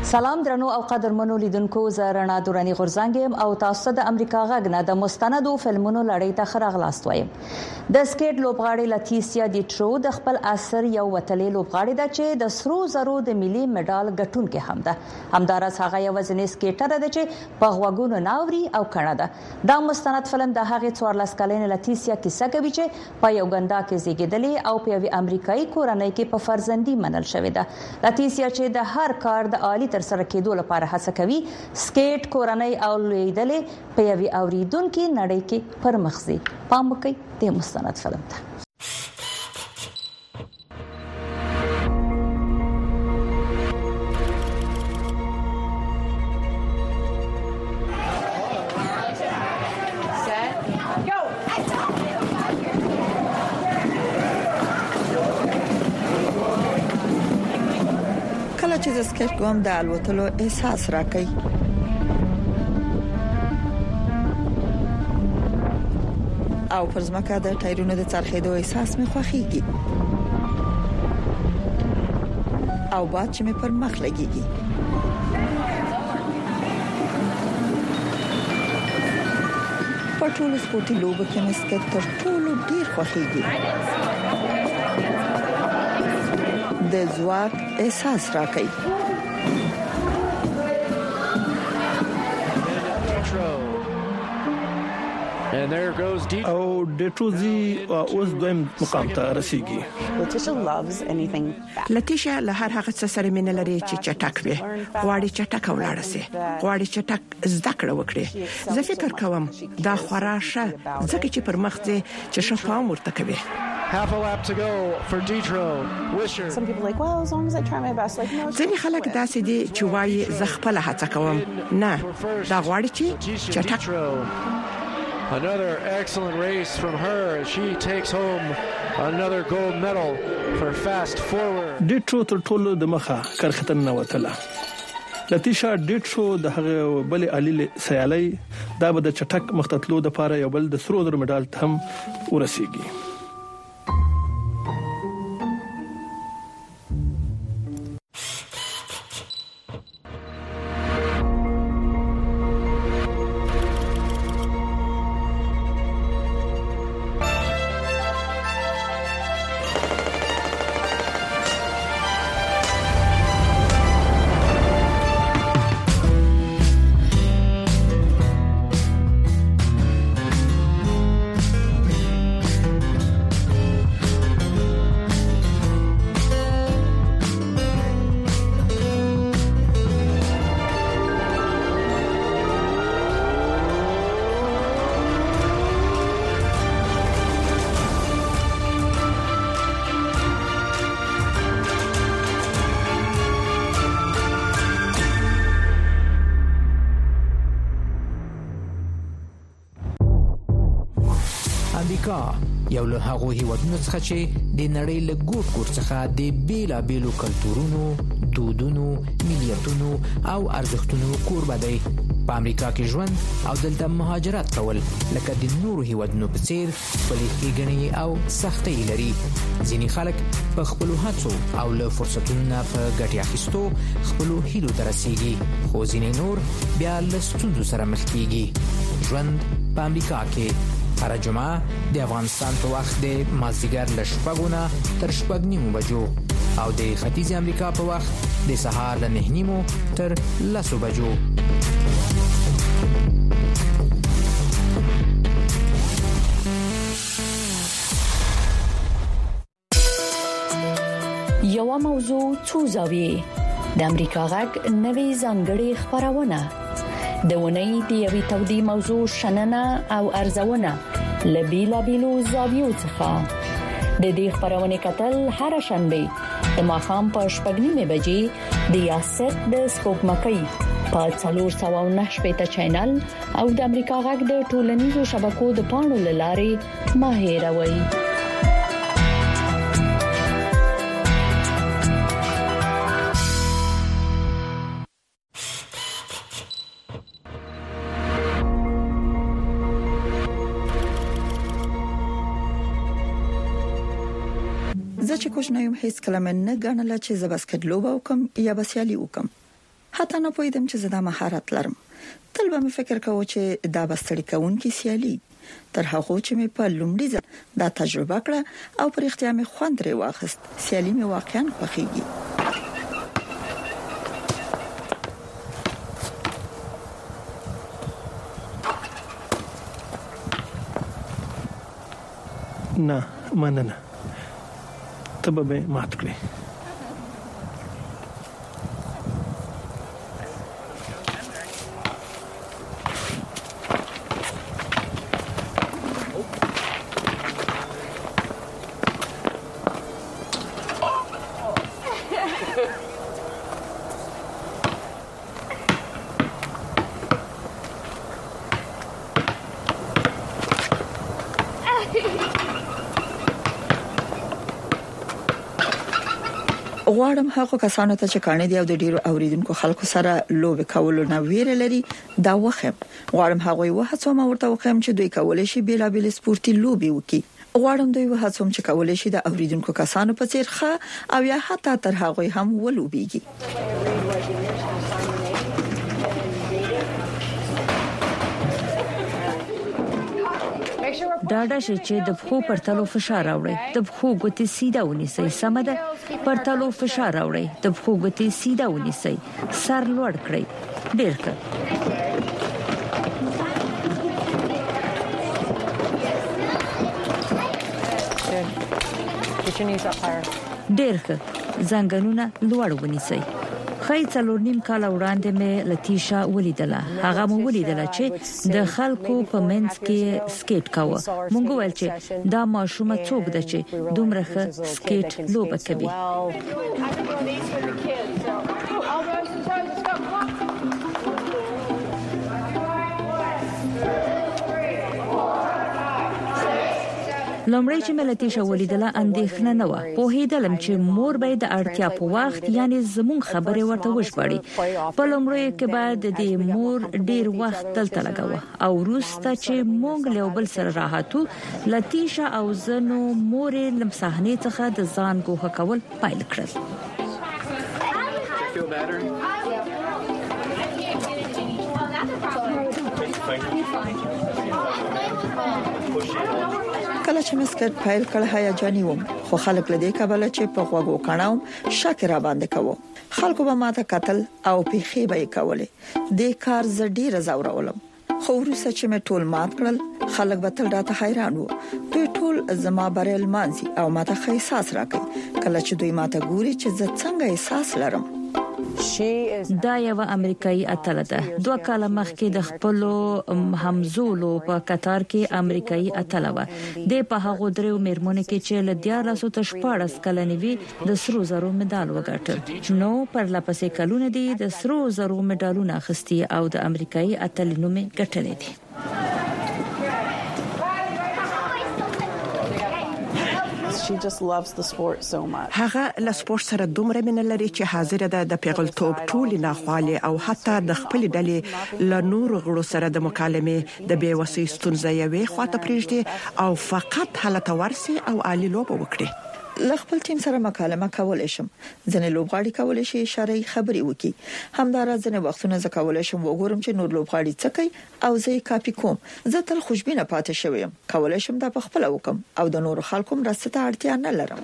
سلام درنو او قدرمنو لیدونکو زرنا دورانی غورزانګم او تاسو د امریکا غږ نه د مستندو فلمونو لړۍ ته خراغلاست وایم. د سکیټ لوبغاړي لاتیسیا ډیټرو د خپل اثر یو وتلې لوبغاړي ده چې د سرو زرو د ملي میډال ګټونکې هم ده. همدارس هغه یو ځنې سکیټر ده چې په غوګونو ناوري او کڼه ده. دا مستند فلم د هغه څوارلس کلنې لاتیسیا کیسه کوي چې په یو ګندا کې زیږیدلې او په یو امریکایي کورنۍ کې په فرزندي منل شوې ده. لاتیسیا چې د هر کار د عالی تر سره کېدو لپاره هڅه کوي، سکیټ کورنۍ او لیدلې په یوې اوریدونکو نړۍ کې پرمخزي. پام وکړئ د مستند فلم ته. چې د سکیټ کوم د الوتلو احساس راکړي. او پر ځمکه د ټایرونو د څرخېدو احساس مې خوښيږي. او باد چې مې پر مخ لګيږي. په ټولو سپورتي لوبو کې مې سکیټ تر ټولو ډیر خوښيږي. د ځواک احساس راکړي. او ډیټروزي اوس دویم مقام ته رسیدي. لاتیشا له هر هغه څه سره مینه لري چې چټک وي. غواړي چټک ولاړ شي. غواړي چټک زده کړه وکړي. زه فکر کوم دا خوراشه ځکه چې پر مخ دې چې شفاف ورته کوي. Half a lap to go for Detro. Wisher. Some people like, well, as long as I try my best. Like, no. ځینې خلک داسې دي چې وايي زه خپل هڅه کوم. نه، دا غواړي چې چټک. Another excellent race from her. She takes home another gold medal for fast forward. Detro تر ټولو د مخه کرختن نه وتله. لاتیشا ډیټرو د هغه بل علي سیالي دا به د چټک مختتلو د لپاره یو بل د سرو زر میډال هم ورسیږي. یو له هغه هیوادونو څخه چې د نړۍ له ګوټ ګوټ څخه د بیلا بیلو کلتورونو، دودونو، ملیتونو او ارزښتونو کوربه دی. په امریکا کې ژوند او دلته مهاجرت کول لکه د نورو هیوادونو په څیر خپلې ښېګڼې او سختۍ لري. ځینې خلک په خپلو هڅو او له فرصتونو نه په ګټې اخیستو خپلو هیلو ته رسیږي، خو ځینې نور بیا له ستونزو سره مخ کیږي. ژوند په امریکا کې هر جمعه د افغانستان په وخت د مازدیګر له شپږو نه تر شپږ نیمو بجو او د ختیځ امریکا په وخت د سهار له نه نیمو تر لسو بجو. یو موضوع څو زاویې د امریکا غږ نوې ځانګړې خبرونه د ونې د یوې تودې موضوع شننه او ارزونه لبیلا بیلو زاویو څخه د دې خبرونه کتل هر شنبه د ماښام په شپږ نیمه بجې د یاست د سپوږمکۍ په څلور سوه او نهه شپږ چینل او د امریکا غږ د ټولنیزو شبکو د پاڼو لارې ما هیروي. زه چې کوښښ نه یم هیڅ کلمه نه غنله چې زه باسکټ لوبه وکم یا بسیالي وکم. حتی نه پوهیدم چې زه دا مهارت لرم. تل به مې فکر کاوه چې دا بستړی کوونکی سیالي تر هغه چې مې په لومړي ځل دا تجربه کړه او پر اختیار مې خوند لري واخست. سیالي مې واقعا خوښیږي. نه مننه ته به مات کړې. غواړم هغه کسانو ته چې کانې دی او د ډیرو اوریدونکو خلکو سره لوب کول نه ویره لري دا وخم. غواړم هغه یو هڅوم ورته وخم چې دوی کولای شي بیلابل سپورتي لوبي وکړي. غواړم دوی وهڅوم چې کولای شي د اوریدونکو کسانو په څیر ښه او یا حتی تر هغه هم ولوبيږي. ډاډه شئ چې د پښو پر تلو فشار راوړئ. د پښو ګوتې سیده ونیسئ. سم ده. پر تلو فشار راوړئ. د پښو ګوتې سیده ونیسئ. سر لوړ کړئ. ډیر ښه. ډیر ښه. زنګونونه لوړ ونیسئ. خی څلور نیم کال وړاندې مې لتیشا ولیدله. هغه مو ولیدله چې د خلکو په منځ کې سکیټ کاوه. مونږ ویل چې دا ماشومه څوک ده چې دومره ښه سکیټ لوبه کوي. لومړی چې ملتیشه ولیدله اندېښنه نه و. په هیدلم چې مور به د اړتیا په وخت یعنی زمون خبره ورته وشپړي. په لومړی کې بعد د مور ډیر وخت دلته لګاوه او وروسته چې مونږ له بل سره راحتو لتیشه او زنو مور لم صحنه څخه د ځان ګوښه کول پیل کړل. کله چې مسکټ فایل کړه هیجاني وم خو خلک لدې کابل چې په غوغو کڼاوم شاکر را باندې کوو. خلکو به ماته قتل او پیخي به کولې. د کار زړی رضاورولم خو وروسته چې مې ټول مات کړل خلک به تل راته حیران وو. دوی ټول زما بریل مانځي او ماته ښه احساس راکړي. کله چې دوی ماته ګوري چې زه څنګه احساس لرم. دا یو امریکایي اتله ده. دوه کاله مخکې د خپل همزولو په قطار کې امریکایي اتله و. د په هغه درو میرمنې کې چې ل دیارلسو ته شپږ کلنې وي د سرو زرو مډال وګټل. نو پر لپسې کلونه دي د سرو زرو مډالونه اخستي او د امریکایي اتلې نوم ګټلې دي. She just loves the sport so much. هغه له سپورت سره دومره مینه لري چې حاضر ده د پیغلتوب ټول نه خاله او حتی د خپل ډلې له نور غړو سره د مکالمې د بیوسۍ ستونزې یوې خواته پریږدي او فقط حالت ورسي او عالی لوب وکړي. ل خپل ټیم سره مکالمه کولای شم. ځنې لوبغاړي کولای شي اشاره خبري وکي. همدارا ځنې وختونه ز کولای شم وګورم چې نور لوبغاړي څه کوي او زه یې کاپی کوم. زه تل خوشبینه پاتې شوم. کولای شم دا په خپل وکم او د نور خلکو مرسته ته اړتیا نه لرم.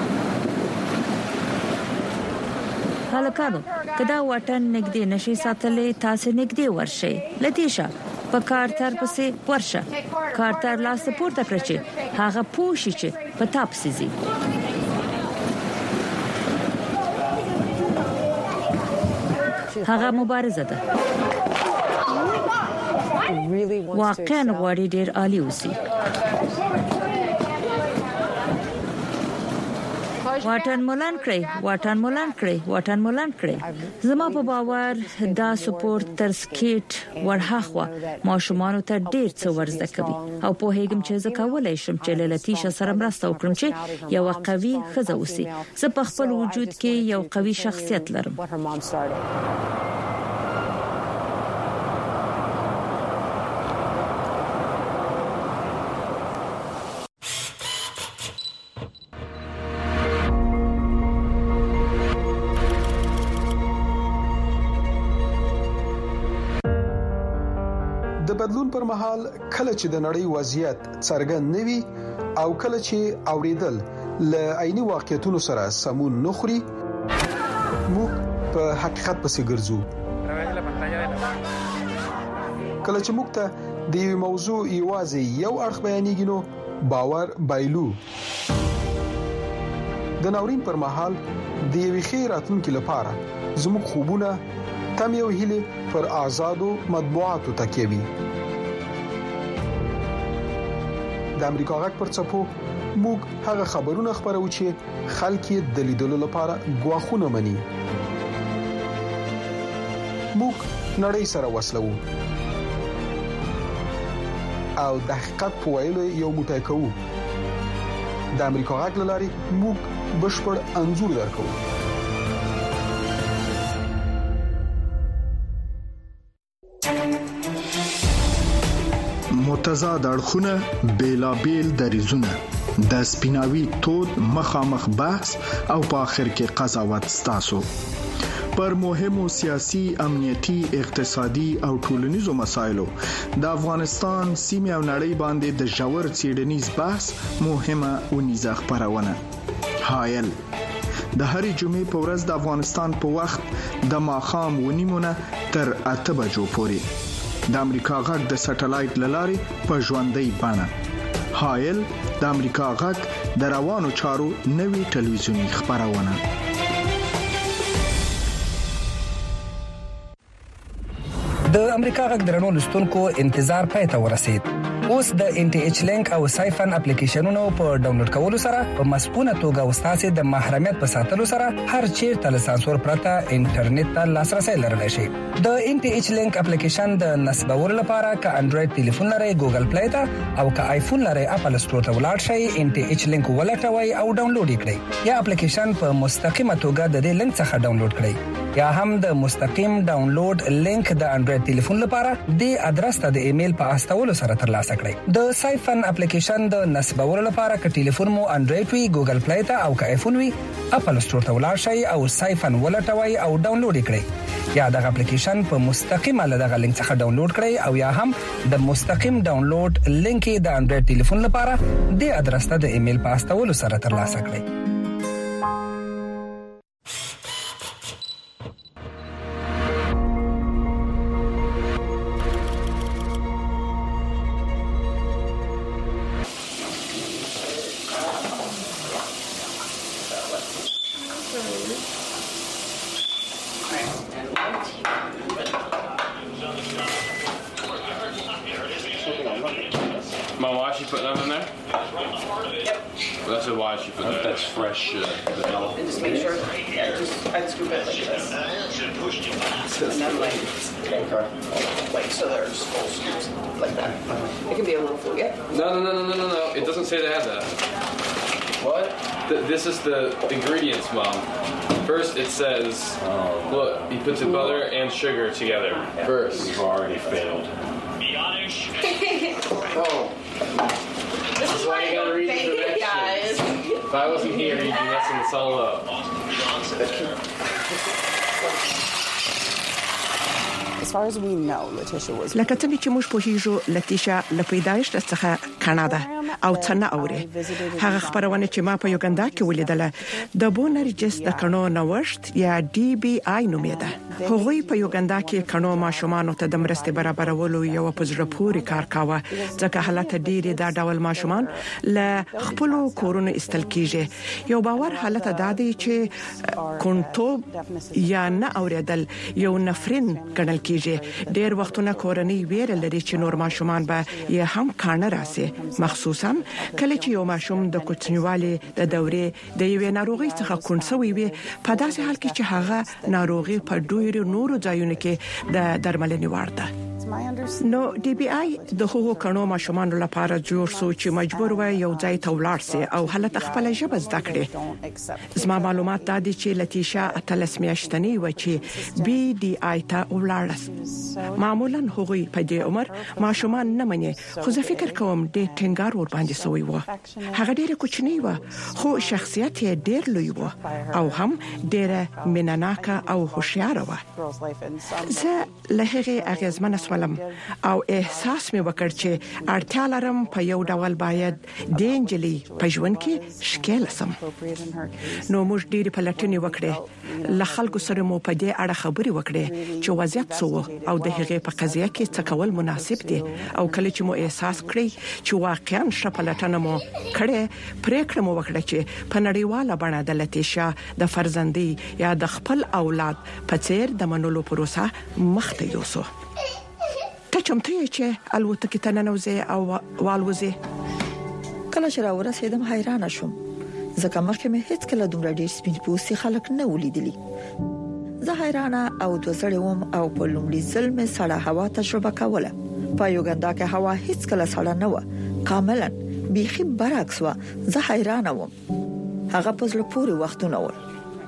هلکانو کدا وطن نګدې نشي ساتلې تاسو نګدې ورشي. لتیشه په کارتر پسې ورشه. کارتر لاس پورته کړی هغه پوښي چې په تاپ سيزي. هغه مبارزه ده. واقعا غواړي ډېر عالی اوسي. واټن مولان کړی واټن مولان کړی واټن مولان کړی. زما په باور دا سپورت تر سکیټ ورهاخوا ماشومان ته ډیر څه ورزده کوي او په هیګم چې زه کولای شم چې لتیشه سره مرسته وکړم چې یو قوي خزه اوسي. زه په خپل وجود کې یو قوي شخصیت لرم. د بدلون پر مهال کله چې د نړۍ وضعیت څرګند نوي او کله چې اوریدل ل عیني واقعیتونو سره سمون نخري موږ په حقیقت پسې ګرځو. کله چې موږ ته د یو موضوع یوازې یو اړخ بیانېږي نو باور بایلو. د ناورین پر مهال د یوې خیراتونکو لپاره زموږ خوبونه تم یو هیله پر آزادو مطبوعاتو تکیوي. د امریکا غږ پر څپو موږ هغه خبرونه خبرو چې خلک یې د لیدلو لپاره غواخونه مني. موږ نړۍ سره وسلو او د حقیقت په ویلو یو موټی کوو. د امریکا غږ لاري موږ بشپړ انزور درکو. متضاد اړخونه بیلابیل دریزونه د سپیناوي تود مخامخ بحث او په اخر کې قضاوت ستاسو پر مهمو سیاسي، امنیتي، اقتصادي او ټولنیزو مسایلو د افغانستان سیمه او نړۍ باندې د ژور څېړنیز بحث مهمه ونیزه خبرونه. حایل د هرې جمعې په ورځ د افغانستان په وخت د ماښام ونیمونه تر اته بجو پورې د امریکا غږ د سټلایټ لاري په ژوندۍ بڼه. حایل د امریکا غږ د روانو چارو نوي ټلویزیونی خبرونه. د امریکا غږ درنو لستونکو انتظار پای ته ورسید. اوس د ان ټي ایچ لینک او سایفن اپلیکیشنونو په ډاونلوډ کولو سره په مسپونه توګه وستاسو د محرمیت په ساتلو سره هر چیرته له سانسور پرته انټرنیټ ته لاسرسي لرلی شي. د ان ټي ایچ لینک اپلیکیشن د نصبولو لپاره ک انډراید ټلیفون لري ګوګل پلی ته او ک آیفون لري اپل سٹور ته ولاړ شئ، ان ټي ایچ لینک ولټوي او ډاونلوډ کړئ یا اپلیکیشن په مستقیمه توګه د دې لینک څخه ډاونلوډ کړئ یا هم د مستقیم ډاونلوډ لینک د انډراید ټلیفون لپاره د ادرس ته د ایمیل په استولو سره ترلاسه کړئ. د سایفن اپلیکیشن د نصبولو لپاره ک ټلیفون مو انډراید وي، ګوګل پلی ته او ک آیفون وي اپل سٹور ته ولاړ شئ او سایفن ولټوي او ډاونلوډ کړئ یا د اپلیکیشن په مستقیمه له دغه لینک څخه ډاونلوډ کړئ او یا هم د مستقیم ډاونلوډ لینک د انډراید ټلیفون لپاره د ادرس ته د ایمیل په استولو سره ترلاسه کړئ. My wash, you put that in there? Yep. Well, that's a wash you put that. That's fresh uh, vanilla. And just make sure, yeah, just I'd scoop it like this. And then like, okay. Like so there's full scoops like that. It can be a little full, yeah? No, no, no, no, no, no, no. It doesn't say they have that. What? Th- this is the ingredients, Mom. First, it says, oh. Look, he puts the butter and sugar together yeah. first. We've already failed. Oh. This is why you gotta read the directions, guys. If I wasn't here, you'd be messing this all up. As far as we know, Letitia was. لکه څنګه چې موږ په هیجو لتیشا له پیدایش څخه کاناډا او څنګه اوري هغه خبرونه چې ما په یوګندا کې ولیدله د بونرجس د کڼو نوښت یا ډي بي آی نومېده. هغوی په یوګندا کې کڼو ماشومان ته د مرستې برابرولو یو پزړه پورې کار کاوه ځکه حالت ډېری دا ډول ماشومان له خپل کورونو استل کیږي. یو باور حالت دادی چې کونټوب یا نه اوریدل یو نفرین ګڼل کیږي. ډېر وختونه کورنۍ ویره لري چې نور ماشومان به یې هم کانه راسي، مخصوصا کله چې یو ماشوم د کوچنیوالي د دورې د یوې ناروغي څخه کونسوي وي، په داسې حال کې چې هغه ناروغي په ډېرو نورو ځایونو کې د درملنې وړ ده. نو ډي بي آی د هغو کڼو ماشومان لپاره جوړ سو چې مجبور وي یو ځای ته ولاړ سي او حالت خپل ژبه زده کړي. زما معلومات دا دي چې لتیشا اتلس میاشتنی و چې بي ډي آی ته ولاړ. معمولا هغوی په دې عمر ماشومان نه مني، خو زه فکر کوم د ټینګار ور باندې سوی و. هغه ډیره کوچنی و خو شخصیت یې ډیر لوی و او هم ډیره مینناکه او هوښیار و. زه له هغه اغیزمنه سوال ولم او احساس مې وکړ چې اړتیا لرم په یو ډول باید د انجلي په ژوند کې شکل سم. نو موږ ډېری پلټنې وکړې، ل خلکو سره مو په دې اړه خبرې وکړې چې وضعیت څه او د هغې په قضیه کې څه کول مناسب دي. او کله چې مو احساس کړی چې واقعا شپلټنه مو کړې، پریکړه مو وکړه چې په نړیواله بڼه د لتیشا د فرزندۍ یا د خپل اولاد په څیر د منلو پروسه مخته یوسو. ته چمتو یې چې الوتکې ته ننوځې او والوځې؟ کله چې راورسېدم حیرانه شوم، ځکه مخکې مې هیڅ کله دومره ډېر سپین پوستي خلک نه ولیدلي. زه حیرانه او دوزړې وم او په لومړي ځل مې سړه هوا تجربه کوله. په یوګندا کې هوا هیڅ کله سړه نه و، کاملا بیخي برعکس و. زه حیرانه وم. هغه په زړه پورې وختونه ول.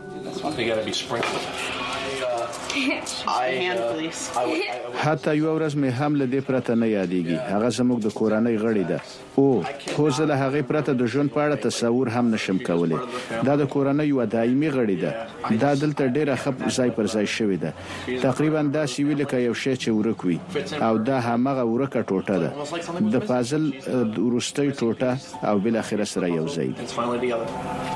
حتی یو ورځ مې هم له دې پرته نه یادېږي. هغه زموږ د کورنۍ غړي ده. او خو زه له هغې پرته د ژوند په اړه تصور هم نشم کولی. دا د کورنۍ یو دایمي غړي ده. دا دلته ډیره ښه ځای پر ځای شوې ده. تقریبا داسې وی لکه یو شی چې ورک وي، او دا همغه ورکه ټوټه ده د پازل د ورستۍ ټوټه او بل اخر سره یو ځای ده.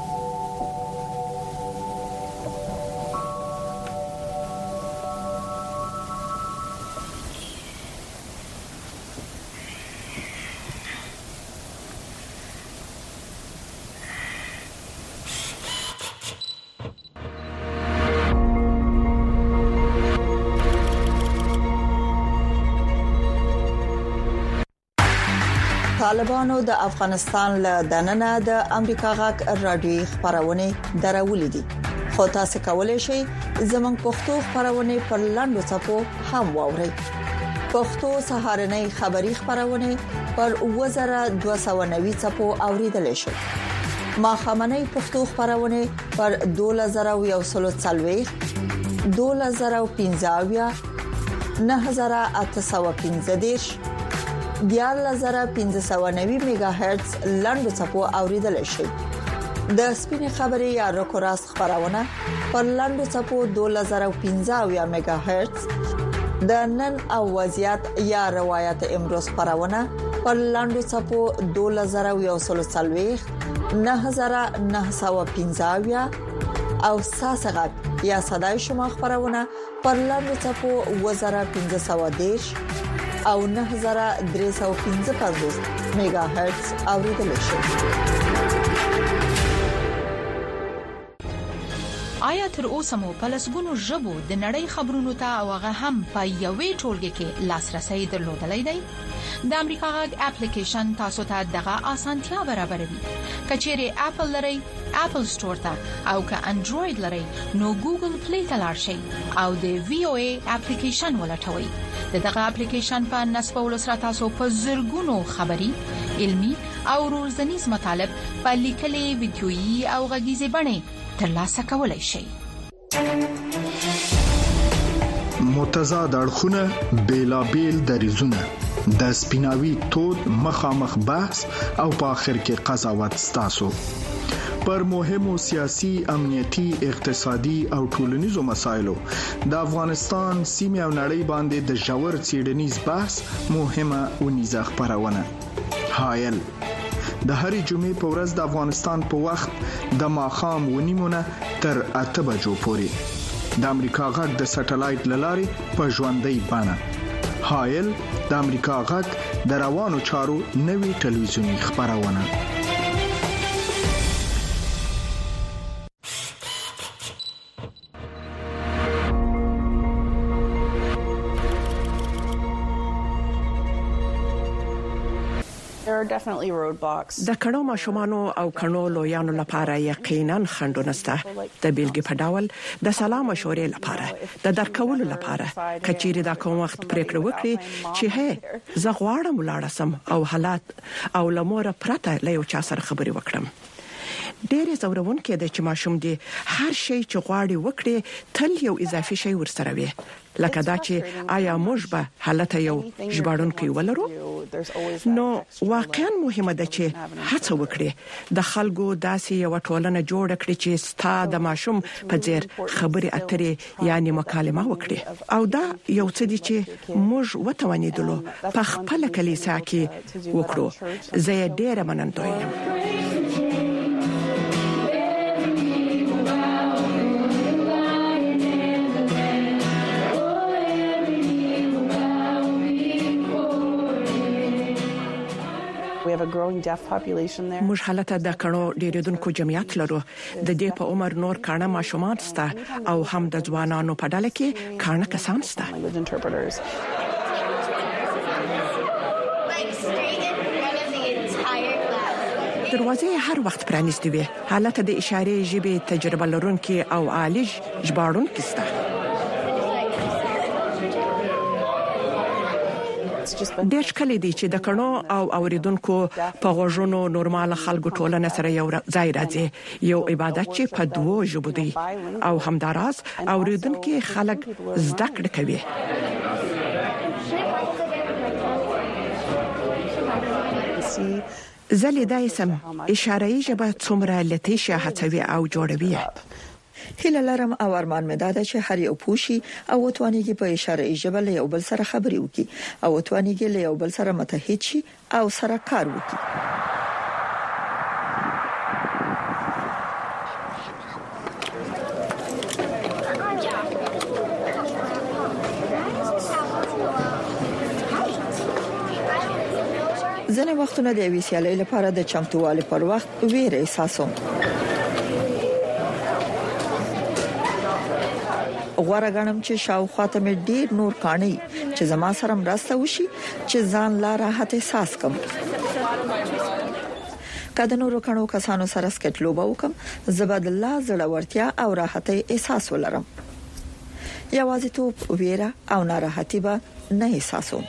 طالبانو د افغانستان له دننه د امریکا غاک رادیو خبرونه درولې دي. خو تاسو کولای شئ زموږ پښتو خبرونه پر لاندو صفو هم واورئ. پښتو سهارنۍ خبری خبرونه پر وزره دوه سوه نوي صفو اوریدل شي. ما خمنۍ پښتو خبرونه پر دوه زره یو سل څلوېښت، دوه زره پنځه، نه هزار اته سوه پنځه دیرش، دیار زره پنځه سوه نوي میگا هرتز لاندو صفو اوریدل شي. د سپینې خبرې یا رکو راست خبرونه پر لاندو صفو دوه زره پنځه میگا هرتز، د نن او وضعیت یا روایت امروز خبرونه پر لاندو صفو دوه زره یو سل څلوېښت، نه هزار نه سوه پنځه او ساسغت یا صداي شما خبرونه پر لاندو صفو وزره پنځه سوه دیرش او نه هزار درې سوه پنځه پنځوس میگا هرتز اوریدل شي. آیا تر اوسه مو په لسګونو ژبو د نړۍ خبرونو ته او هغه هم په یوې ټولګه کې لاسرسي درلودلای دی؟ د امریکا غږ اپلیکیشن تاسو ته دغه اسانتیا برابروي. کچېره اپل لري، اپل ستور ته، او که انډراید لري نو ګوګل پلی ته لاړ شئ او د وی او ای اپلیکیشن ولټوئ. دغه اپلیکیشن په نصبولو سره تاسو په زرګونو خبري، علمي او روزنیز مطالب په لیکلي، ویډیويي او غږیزي بڼه ترلاسه کولای شئ. متضاد اړخونه، بیلابیل دریزونه، د سپیناوي تود مخامخ بحث او په اخر کې قضاوت ستاسو پر مهمو سیاسي، امنیتي، اقتصادي او ټولنیزو مسایلو د افغانستان سیمه او نړۍ باندې د ژور څېړنیز بحث مهمه ونیزه خبرونه. حایل د هرې جمعې په ورځ د افغانستان په وخت د ماښام ونیمونه تر اته بجو پورې د امریکا غږ د سټلایټ لارې په ژوندۍ بڼه. حایل د امریکا غږ د روانو چارو نوي ټلویزیونی خبرونه. د کڼو ماشومانو او کڼو لویانو لپاره یقینا خندونه سته. د بیلګې په ډول د سلام مشورې لپاره، د درکولو لپاره، کچېری دا کوم وخت پریکړه وکړي چې هه زه غواړم ولاړ سم او حالات او لمور پرته له یو چا سره خبرې وکړم. ډېر زورون کې د چې ماشوم دی هر شی چې غواړي وکړي تل یو اضافي شی ورسره وي، لکه دا چې آیا موږ به حالت یو ژباړونکو ولرو. نو واقعا مهمه ده چې هڅه وکړي د خلکو داسې یو ټولنه جوړ کړي چې ستا د ماشوم په ځیر خبرې اترې یعنی مکالمه وکړي او دا یو څه دي چې موږ وتوانیدلو په خپل کلیسا کې وکړو. زه ډېر منندوی یم. موږ حالت د کڼو ډیریدونکو جمعیت لرو. د دې په عمر نور کڼه ماشومان سته او هم د ځوانانو په ډله کې کڼه کسان سته. دروازې هر وخت پرانیستې وي. حالت د اشارې ژبې تجربه لرونکي او عالج ژباړونکي سته. ډېر کله دي چې د کڼو او اوریدونکو په غوږونو نورمال خلکو ټولنه سره یو ځای راځي. یو عبادت چې په دوو ژبو دی او همداراز اوریدونکو خلک زده کړه کوي. زلی دایسم اشاره‌ای ژبه څومره لطیفه هڅوي او جوړوي. هیله لرم او ارمان مې دا ده چې هر یو پوښي او وتوانیږي په اشاره‌ای ژبه له یو بل سره خبرې وکړي او وتوانیږي له یو بل سره متحد شي او سره کار وکړي. ځینې وختونه د وی سیالۍ لپاره د چمتووالي پر وخت ویره احساسوم. غوړه غنم چې شاوخواته مې ډیر نور کانی چې زما سره مرسته وشي چې ځان لا راحت احساس کوم. کله نور کڼو کسانو سره سکټ لوبه وکم زبد الله زړورتیا او راحت احساس ولرم. یوازې تو ویره او ناراحتي به نه احساسوم.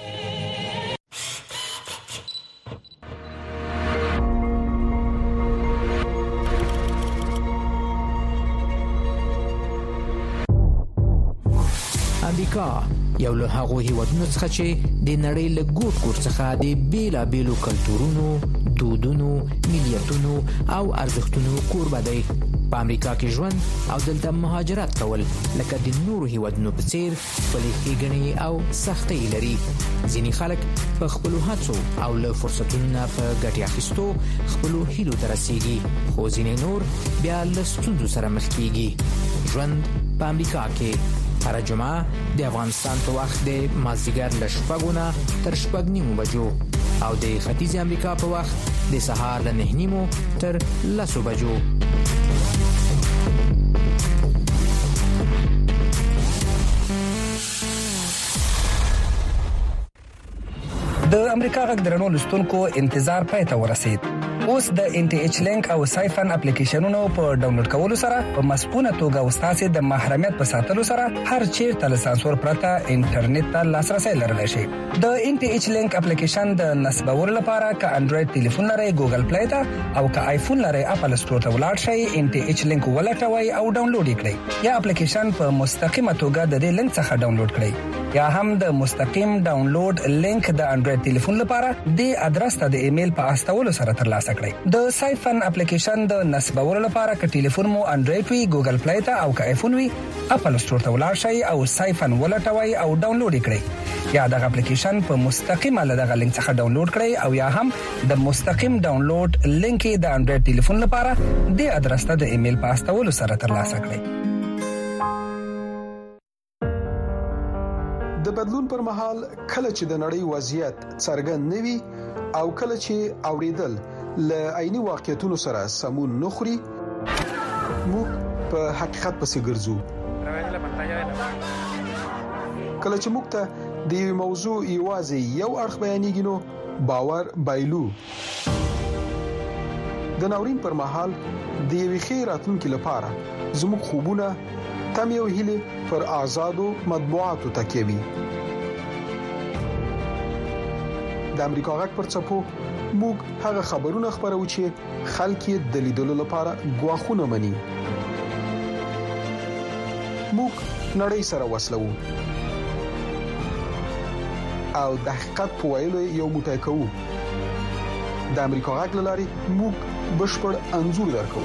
امریکا یو له هغو هیوادونو څخه چې د نړۍ له ګوټ ګوټ څخه د بیلابیلو کلتورونو، دودونو، ملیتونو او ارزښتونو کوربه دی. په امریکا کې ژوند او دلته مهاجرت کول لکه د نورو هیوادونو په څیر خپلې ښېګڼې او سختۍ لري. ځینې خلک په خپلو هڅو او له فرصتونو نه په ګټې اخیستو خپلو هیلو ته رسیږي، خو ځینې نور بیا له ستونزو سره مخ کیږي. ژوند په امریکا کې هر جمعه د افغانستان په وخت د مازدیګر له شپږو نه تر شپږ نیمو بجو او د ختیځ امریکا په وخت د سهار له نه نیمو تر لسو بجو. د امریکا غږ درنو لستونکو انتظار پای ته ورسید. اوس د ان ټي ایچ لینک او سایفن اپلیکیشنونو په ډاونلوډ کولو سره په مسپونه توګه وستاسو د محرمیت په ساتلو سره هر چیرته له سانسور پرته انټرنیټ ته لاسرسي لرلی شي. د ان ټي ایچ لینک اپلیکیشن د نصبولو لپاره ک انډراید ټلیفون لري ګوګل پلی ته او ک آیفون لري اپل سٹور ته ولاړ شئ. ان ټي ایچ لینک ولټوي او ډاونلوډ کړئ یا اپلیکیشن په مستقیمه توګه د دې لینک څخه ډاونلوډ کړئ یا هم د مستقیم ډاونلوډ لینک د انډراید ټلیفون لپاره د ادرس ته د ایمیل په استولو سره ترلاسه کړئ. د سایفن اپلیکیشن د نصبولو لپاره ک ټلیفون مو انډراید وي ګوګل پلی ته او ک آیفون وي اپل سٹور ته ولاړ شئ او سایفن ولټوي او ډاونلوډ کړئ یا د اپلیکیشن په مستقیمه له دغه لینک څخه ډاونلوډ کړئ او یا هم د مستقیم ډاونلوډ لینک د انډراید ټلیفون لپاره د ادرس ته د ایمیل په استولو سره ترلاسه کړئ. د بدلون پر مهال کله چې د نړۍ وضعیت څرګند نوي او کله چې اوریدل ل عیني واقعیتونو سره سمون نخري موږ په حقیقت پسې ګرځو. کله چې موږ ته د موضوع یوازې یو اړخ بیانېږي نو باور بایلو. د ناورین پر مهال د یوې خیر راتلونکو لپاره زموږ خوبونه تم یو هیله پر آزادو مطبوعاتو تکیوي. د امریکا غږ پر چپو موږ هغه خبرونه خبرو چې خلک یې د لیدلو لپاره غواخونه مني. موږ نړۍ سره وصلو. او د حقیقت په ویلو یو موټی کوو. د امریکا غږ لاري موږ بشپړ انزور درکو.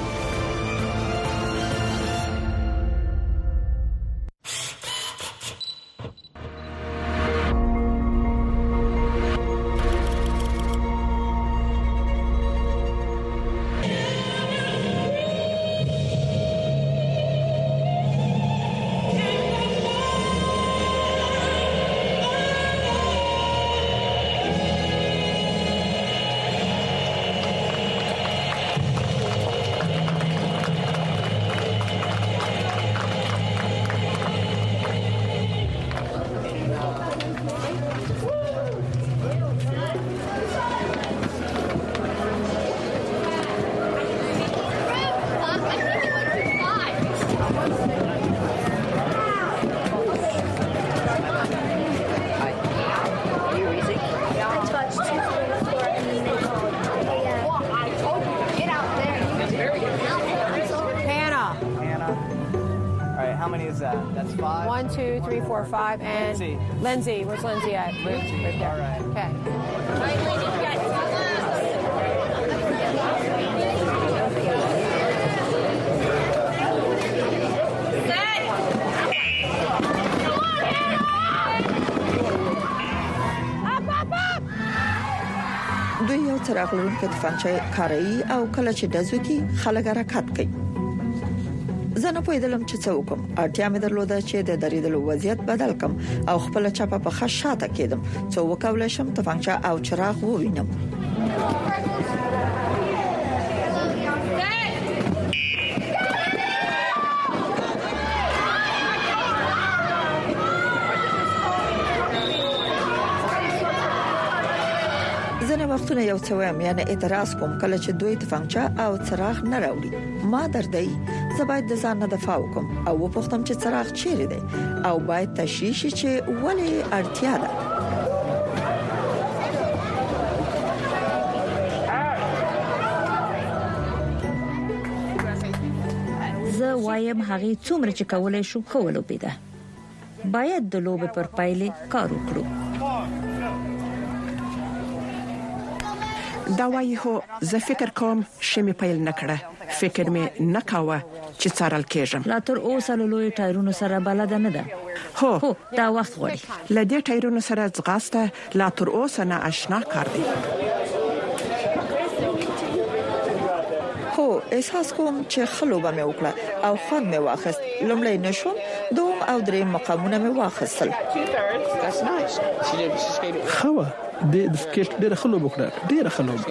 One, two, three, four, five, and Lindsay. Lindsay, where's Lindsay at? Lindsay, right there. All right. Okay. دوی یو څراغ لرونکي تفانچه کاروي او کله چې دزو کې خلک حرکت کوي. زه نه پوهیدلم چې څه وکم. اړتیا مې درلوده چې د دریدلو وضعیت بدل کم او خپل چپه په خشاته کېدم څو وکولای شم تفانچه او چراغ ووینم. ځنه وختونه یو څه وایم یعنی اعتراض کوم کله چې دوی تفانچه او چراغ نه راوړي. ما دردای زه باید د ځان نه دفاع وکم او وپوښتم چې چراغ چیرې دی او باید تشریح شي چې ولې اړتیا ده. زه وایم هغه څومره چې کولای شو خولو پیدا. باید د لوبې پر پایلې کار وکړو. دا وایي هو زه فکر کوم شمه پیل نکړه. فکر مې نکاوه چې څارل کېږم. لا تر اوسه له لوی ټایرونو سره بلد نه ده. هو هو دا وخت غواړي. لدې ټایرونو سره ځغاسته لا تر اوسه نه آشنا کار دی. هو احساس کوم چې خلوبه مې وکړه او خوند مې واخیست. لومړی نشوم دوم او درې مقامونه مې واخیستل. خو د سکیټ ډېر خلوبه وکړه. ډېر خلوبه.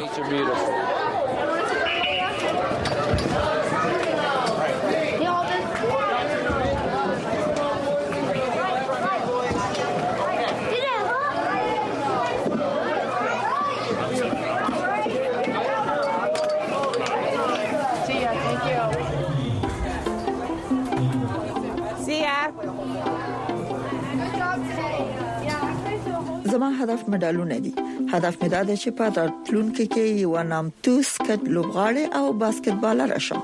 زما هدف مډالونه دي. هدف مې دا دی چې په راتلونکي کې یو نامتو سکټ لوبغاړی او باسکټبالر شم.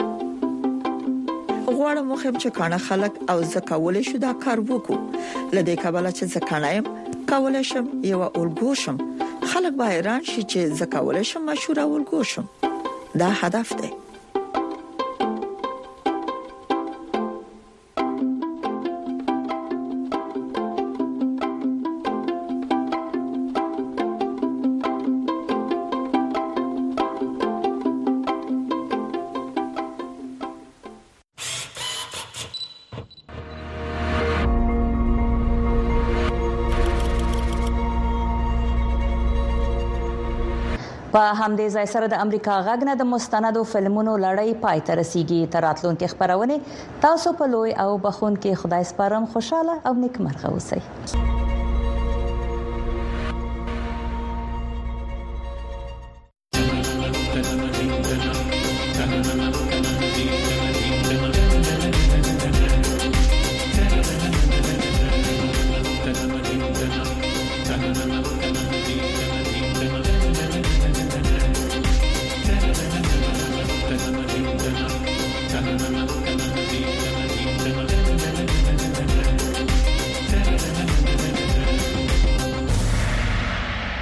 غواړم مخم چې کانه خلک او زکولې شو دا کار وکړو. لدې کابل چې زکانایم کولای شم یو اولګو شم. خلک به حیران شي چې زکولې شم مشهور اولګو شم. دا هدف دی. په همدې ځای سره د امریکا غږ نه د مستندو فلمونو لړۍ پای ته رسیدي. تر راتلونکي خبرونه تاسو په لوی او بخون کې خدای سپارم. خوشاله او نیکمرغه اوسئ.